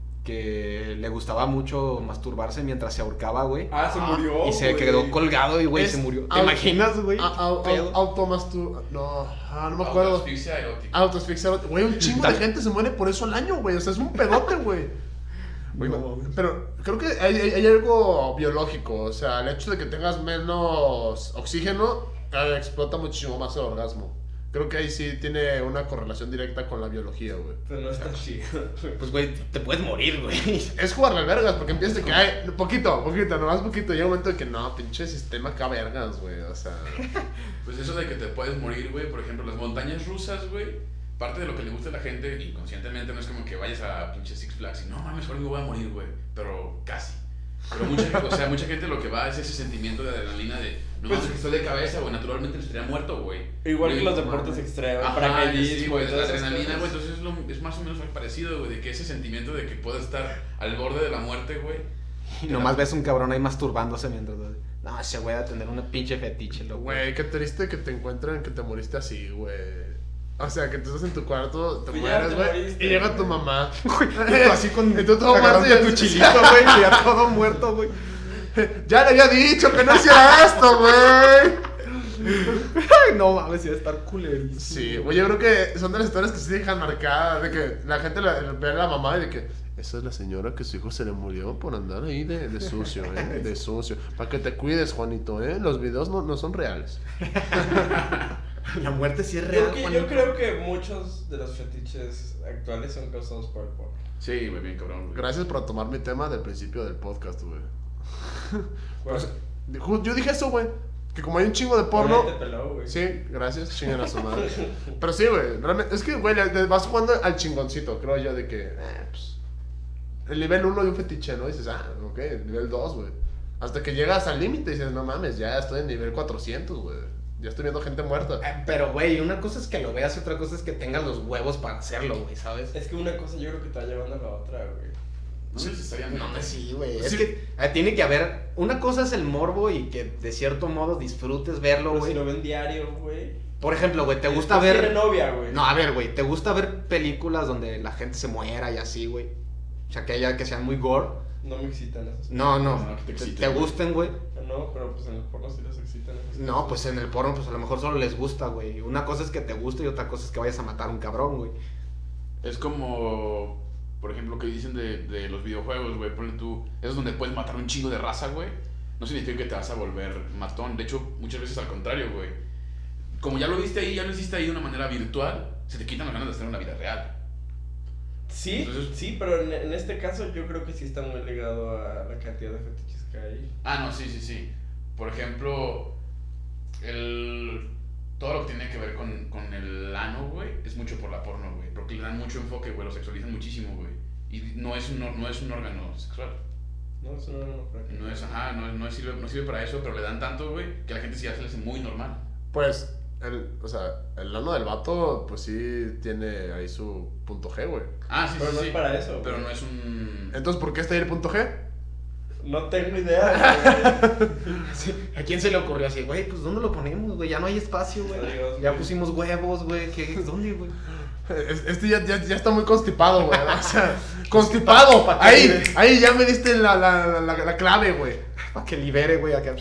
Que le gustaba mucho masturbarse mientras se ahorcaba, güey. Ah, se murió. Y se güey. quedó colgado y, güey, Es se murió. ¿Te au- imaginas, güey? A- au- Pedo. au- Automastur... No, ah, no me acuerdo. Autoasfixia erótica. Autoasfixia. Güey, un chingo de gente se muere por eso al año, güey. O sea, es un pedote, güey. Güey, no. Pero creo que hay, hay- hay algo biológico. O sea, el hecho de que tengas menos oxígeno eh, explota muchísimo más el orgasmo. Creo que ahí sí tiene una correlación directa con la biología, güey. Pero no está chido. Pues, güey, te puedes morir, güey. Es jugarle al vergas, porque empiezas de que hay poquito, poquito, nomás poquito. Llega un momento de que no, pinche sistema acá vergas, güey. O sea, Pues eso de que te puedes morir, güey. Por ejemplo, las montañas rusas, güey. Parte de lo que le gusta a la gente, inconscientemente, no es como que vayas a pinche Six Flags y no mames, ahora me voy a morir, güey. Pero casi. Pero mucha, o sea, mucha gente lo que va es ese sentimiento de adrenalina de no Pues- mames, que estoy de cabeza, güey. Naturalmente estaría muerto, güey. Igual que Güey, los no deportes mames. extremos, Ajá, paracaidismo sí, y güey, la todas esas adrenalina, güey. cosas. Entonces es, lo- es más o menos parecido, güey, de que ese sentimiento de que puedes estar al borde de la muerte, güey. Y nomás ves un cabrón ahí masturbándose mientras... No, ese güey va a tener una pinche fetiche, loco. güey, qué triste que te encuentren que te moriste así, güey. O sea, que tú estás en tu cuarto, te Pues ya mueres, te güey, moriste, y llega güey. tu mamá. Así con... Y tú todo agarrando muerto y tu el- chilito, güey, y ya todo muerto, güey. Ya le había dicho que no hiciera esto, güey. Ay, no mames, iba a estar culerísimo. Sí, güey, yo creo que son de las historias que se dejan marcadas, de que la gente la- ve a la mamá y de que esa es la señora que su hijo se le murió por andar ahí de, de sucio, ¿eh? De sucio. Para que te cuides, Juanito, ¿eh? Los videos no, no son reales. La muerte sí es real, Yo, que- yo Juanito. creo que muchos de los fetiches actuales son causados por el porno. Sí, güey, bien cabrón, güey. Gracias por tomar mi tema del principio del podcast, güey. Bueno, Ju- Yo dije eso, güey. Que como hay un chingo de porno. nadie te peló, güey. Sí, gracias, chingan a su madre. Pero sí, güey, realmente, es que, güey, le- le vas jugando al chingoncito, creo yo, de que, eh, pues, el nivel uno de un fetiche, ¿no? Y dices, ah, ok, el nivel dos, güey. Hasta que llegas al límite y dices, no mames, ya estoy en nivel cuatrocientos, güey. Ya estoy viendo gente muerta. Eh, Pero, güey, una cosa es que lo veas y otra cosa es que tengas los huevos para hacerlo, güey, ¿sabes? Es que una cosa yo creo que te va llevando a la otra, güey. No necesariamente. No, sí, güey. Sí. Es que eh, tiene que haber. Una cosa es el morbo y que de cierto modo disfrutes verlo, Pero güey. si lo ven diario, güey. Por ejemplo, güey, ¿te Y gusta después ver. tiene novia, güey. No, a ver, güey, ¿te gusta ver películas donde la gente se muera y así, güey? O sea, que haya que sean muy gore. No me excitan esas No, no. No, que te ¿Te, exciten, te güey. gusten, güey? cosas. No, pero pues en el porno sí les excitan esas No, cosas. pues en el porno, pues a lo mejor solo les gusta, güey. Una cosa es que te guste y otra cosa es que vayas a matar a un cabrón, güey. Es como, por ejemplo, que dicen de, de los videojuegos, güey. Ponle tú, eso es donde puedes matar un chingo de raza, güey. No significa que te vas a volver matón. De hecho, muchas veces al contrario, güey. Como ya lo viste ahí, ya lo hiciste ahí de una manera virtual, se te quitan las ganas de estar en la vida real. Sí, Entonces- sí, pero en, en este caso yo creo que sí está muy ligado a la cantidad de fetiches que hay. Ah, no, sí, sí, sí. Por ejemplo, el... todo lo que tiene que ver con, con el ano, güey, es mucho por la porno, güey. Porque le dan mucho enfoque, güey, lo sexualizan muchísimo, güey. Y no es un, no es un órgano sexual. No, eso no era una práctica. No es, ajá, no, no, sirve, no sirve para eso, pero le dan tanto, güey, que a la gente sí ya se le hace muy normal. Pues, el, o sea, el ano del vato, pues sí tiene ahí su punto G, güey. Ah, sí, Pero sí, no sí. es para eso, Pero güey. no es un... Entonces, ¿por qué está ahí el punto G? No tengo idea, güey. Sí, ¿a quién se le ocurrió así, güey? Pues ¿dónde lo ponemos, güey? Ya no hay espacio, güey. Adiós, Ya güey. pusimos huevos, güey. ¿Qué? ¿Dónde, güey? Es- Este ya, ya, ya está muy constipado, güey. O sea, constipado. Ahí, ahí ya me diste la, la, la, la clave, güey. Para que libere, güey, acá.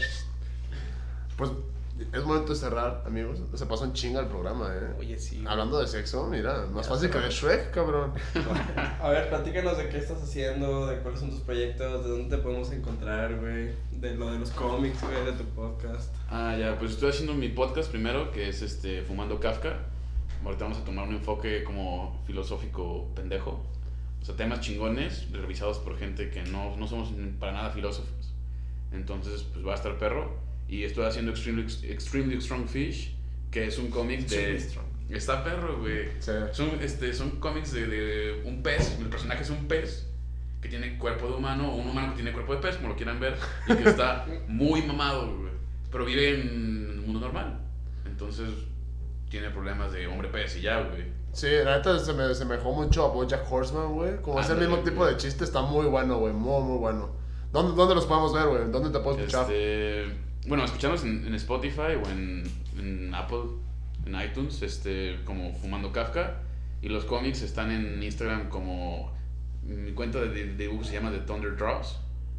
Pues es momento de cerrar, amigos. Se pasó en chinga el programa, eh. Oye, sí. Hablando de sexo, mira, más Ya fácil que sé. de Shrek, cabrón. A ver, platícanos de qué estás haciendo, de cuáles son tus proyectos, de dónde te podemos encontrar, güey. De lo de los cómics, güey, de tu podcast. Ah, ya, pues estoy haciendo mi podcast primero, que es este Fumando Kafka. Ahorita vamos a tomar un enfoque como filosófico pendejo. O sea, temas chingones, revisados por gente que no, no somos para nada filósofos. Entonces, pues va a estar perro. Y estoy haciendo Extremely, Extremely Strong Fish, que es un cómic de... Extremely Strong. Está perro, güey. Sí. Son, este, son cómics de, de un pez, el personaje es un pez que tiene cuerpo de humano, o un humano que tiene cuerpo de pez, como lo quieran ver, y que está muy mamado, güey. Pero vive en un mundo normal. Entonces tiene problemas de hombre pez y ya, güey. Sí, la neta se me, se me dejó mucho a BoJack Horseman, güey. Como es el Ándale, mismo tipo güey. de chiste, está muy bueno, güey. Muy, muy bueno. ¿Dónde, ¿Dónde los podemos ver, güey? ¿Dónde te puedo escuchar? Este, bueno, escuchamos en, en Spotify o en, en Apple, en iTunes, este, como Fumando Kafka. Y los cómics están en Instagram como... Mi cuenta de, de, de dibujo se llama The Thunder Draws.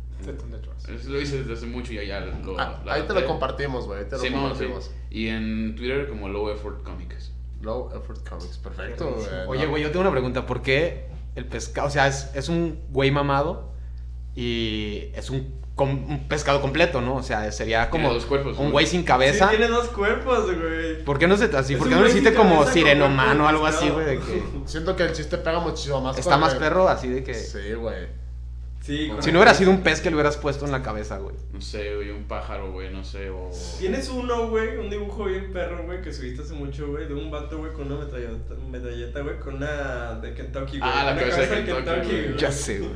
Eso lo hice desde hace mucho y ya, ya lo... Ah, lo ahí te adapté. lo compartimos, güey. Ahí te lo Simón, compartimos. sí. Y en Twitter como Low Effort Comics. Low Effort Comics. Perfecto, güey. Oye, No. güey, yo tengo una pregunta. ¿Por qué el pescado? O sea, es, es un güey mamado y es un, com- un pescado completo, ¿no? O sea, sería como Tiene dos cuerpos, un ¿no? güey sin cabeza. Sí, tiene dos cuerpos, güey. ¿Por qué no se así? Es ¿Por un qué no lo güey hiciste sin como cabeza con sirenomano o algo cuerpo de así, güey? De pescado. que Siento que el chiste pega muchísimo más. está con más el- perro, así de que... Sí, güey. Sí, con Si el- no hubiera sido un pez que le hubieras puesto en la cabeza, güey. No sé, güey, un pájaro, güey, no sé, o... Tienes uno, güey, un dibujo bien perro, güey, que subiste hace mucho, güey, de un vato, güey, con una metralleta, metralleta, güey, con una de Kentucky, güey. Ah, la Una cabeza de Kentucky, güey. Ya sé, güey.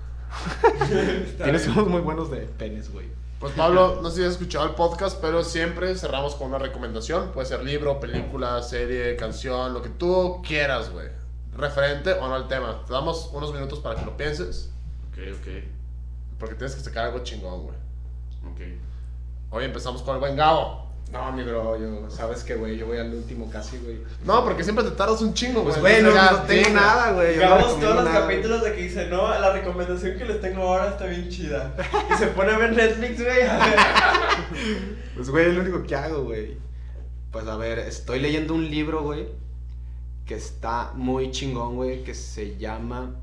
Está Tienes bien. unos muy buenos de penes, güey. Pues Pablo, no sé si has escuchado el podcast, pero siempre cerramos con una recomendación. Puede ser libro, película, serie, canción, lo que tú quieras, güey. Referente o no al tema. Te damos unos minutos para que lo pienses, Ok, ok, porque tienes que sacar algo chingón, güey. ok. Hoy empezamos con el buen Gabo. No, mi bro, yo, ¿sabes qué, güey? Yo voy al último casi, güey. No, porque siempre te tardas un chingo, güey. Pues, güey, no, Entonces, no ya, tengo venga. nada, güey. yo no Grabamos recomiendo todos los nada. capítulos de que dice, no, la recomendación que les tengo ahora está bien chida. Y se pone a ver Netflix, güey. a ver. Pues, güey, es lo único que hago, güey. Pues, a ver, estoy leyendo un libro, güey, que está muy chingón, güey, que se llama...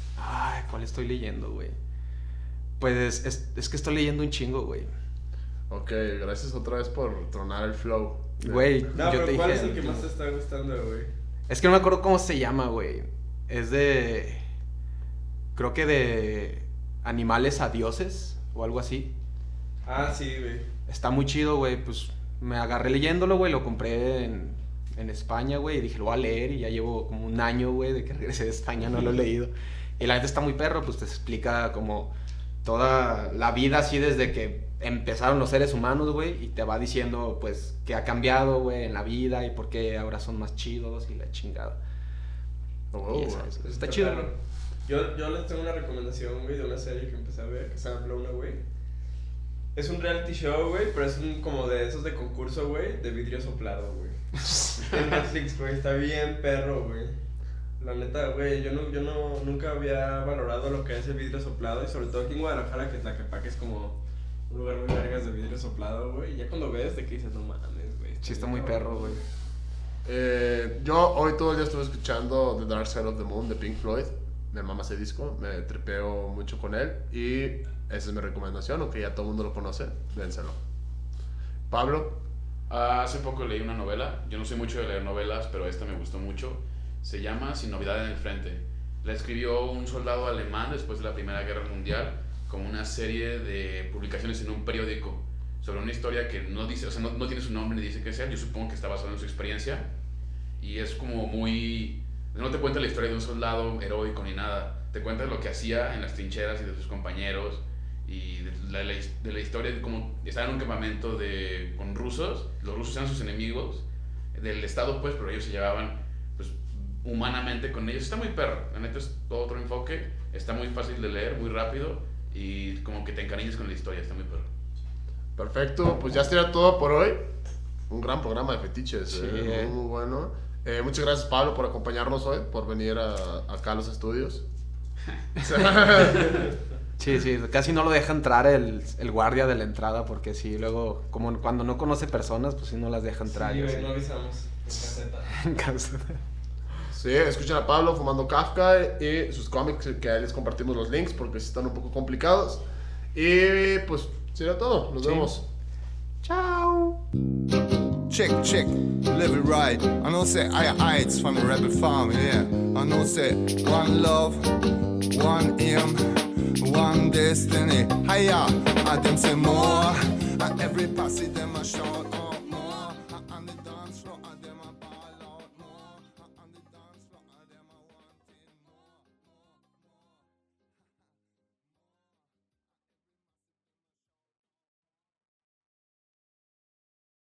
Ay, ¿cuál estoy leyendo, güey? Pues, es, es que estoy leyendo un chingo, güey. Ok, gracias otra vez por tronar el flow. Güey, No, yo pero te ¿cuál dije... es el que más te está gustando, güey? Es que no me acuerdo cómo se llama, güey. Es de... Creo que de... Animales a dioses o algo así. Ah, sí, güey. Está muy chido, güey. Pues me agarré leyéndolo, güey. Lo compré en, en España, güey. Y dije, lo voy a leer. Y ya llevo como un año, güey, de que regresé de España. No lo he leído. Y la neta está muy perro. Pues te explica como toda la vida así desde que empezaron los seres humanos, güey. Y te va diciendo, pues, qué ha cambiado, güey, en la vida. Y por qué ahora son más chidos y la chingada. Oh, Y esa- wow. está Está chido, perro. güey. Yo, yo les tengo una recomendación, güey, de una serie que empecé a ver, que se llama Blown Away. Es un reality show, güey, pero es un, como de esos de concurso, güey, de vidrio soplado, güey. En Netflix, güey, está bien perro, güey. La neta, güey, yo, no, yo no, nunca había valorado lo que es el vidrio soplado, y sobre todo aquí en Guadalajara, que Tlaquepaque es como un lugar muy vergas de vidrio soplado, güey. Y ya cuando ves, de que dices, no mames, güey. Sí, está muy perro, güey. Eh, yo hoy todo el día estuve escuchando The Dark Side of the Moon de Pink Floyd. Me mama ese disco, me tripeo mucho con él. Y esa es mi recomendación, aunque ya todo el mundo lo conoce, dénselo. Pablo. Ah, hace poco leí una novela. Yo no soy mucho de leer novelas, pero esta me gustó mucho. Se llama Sin novedad en el frente. La escribió un soldado alemán después de la Primera Guerra Mundial, como una serie de publicaciones en un periódico sobre una historia que no dice, o sea, no, no tiene su nombre ni dice qué sea. Yo supongo que está basado en su experiencia y es como muy... No te cuenta la historia de un soldado heroico ni nada. Te cuenta lo que hacía en las trincheras y de sus compañeros y de la, la, de la historia de cómo estaba en un campamento de, con rusos. Los rusos eran sus enemigos del estado, pues, pero ellos se llevaban pues, humanamente con ellos. Está muy perro. La neta es todo otro enfoque. Está muy fácil de leer, muy rápido y como que te encariñas con la historia. Está muy perro. Perfecto, pues ya sería todo por hoy. Un gran programa de fetiches, Sí, eh, eh. muy, muy bueno. Eh, muchas gracias, Pablo, por acompañarnos hoy, por venir a, acá a los estudios. Sí, sí, casi no lo deja entrar el, el guardia de la entrada porque sí, luego, como cuando no conoce personas, pues sí no las deja entrar. Sí, y güey, así. no avisamos en caseta. Sí, escuchen a Pablo fumando Kafka y sus cómics, que ahí les compartimos los links porque sí están un poco complicados. Y pues sería todo, nos Sí. vemos. Chao. Check, check, live it right. I know say I heights from a rebel farm, yeah. I know say one love, one aim, one destiny. Hiya, I them say more. And every passage them a shout.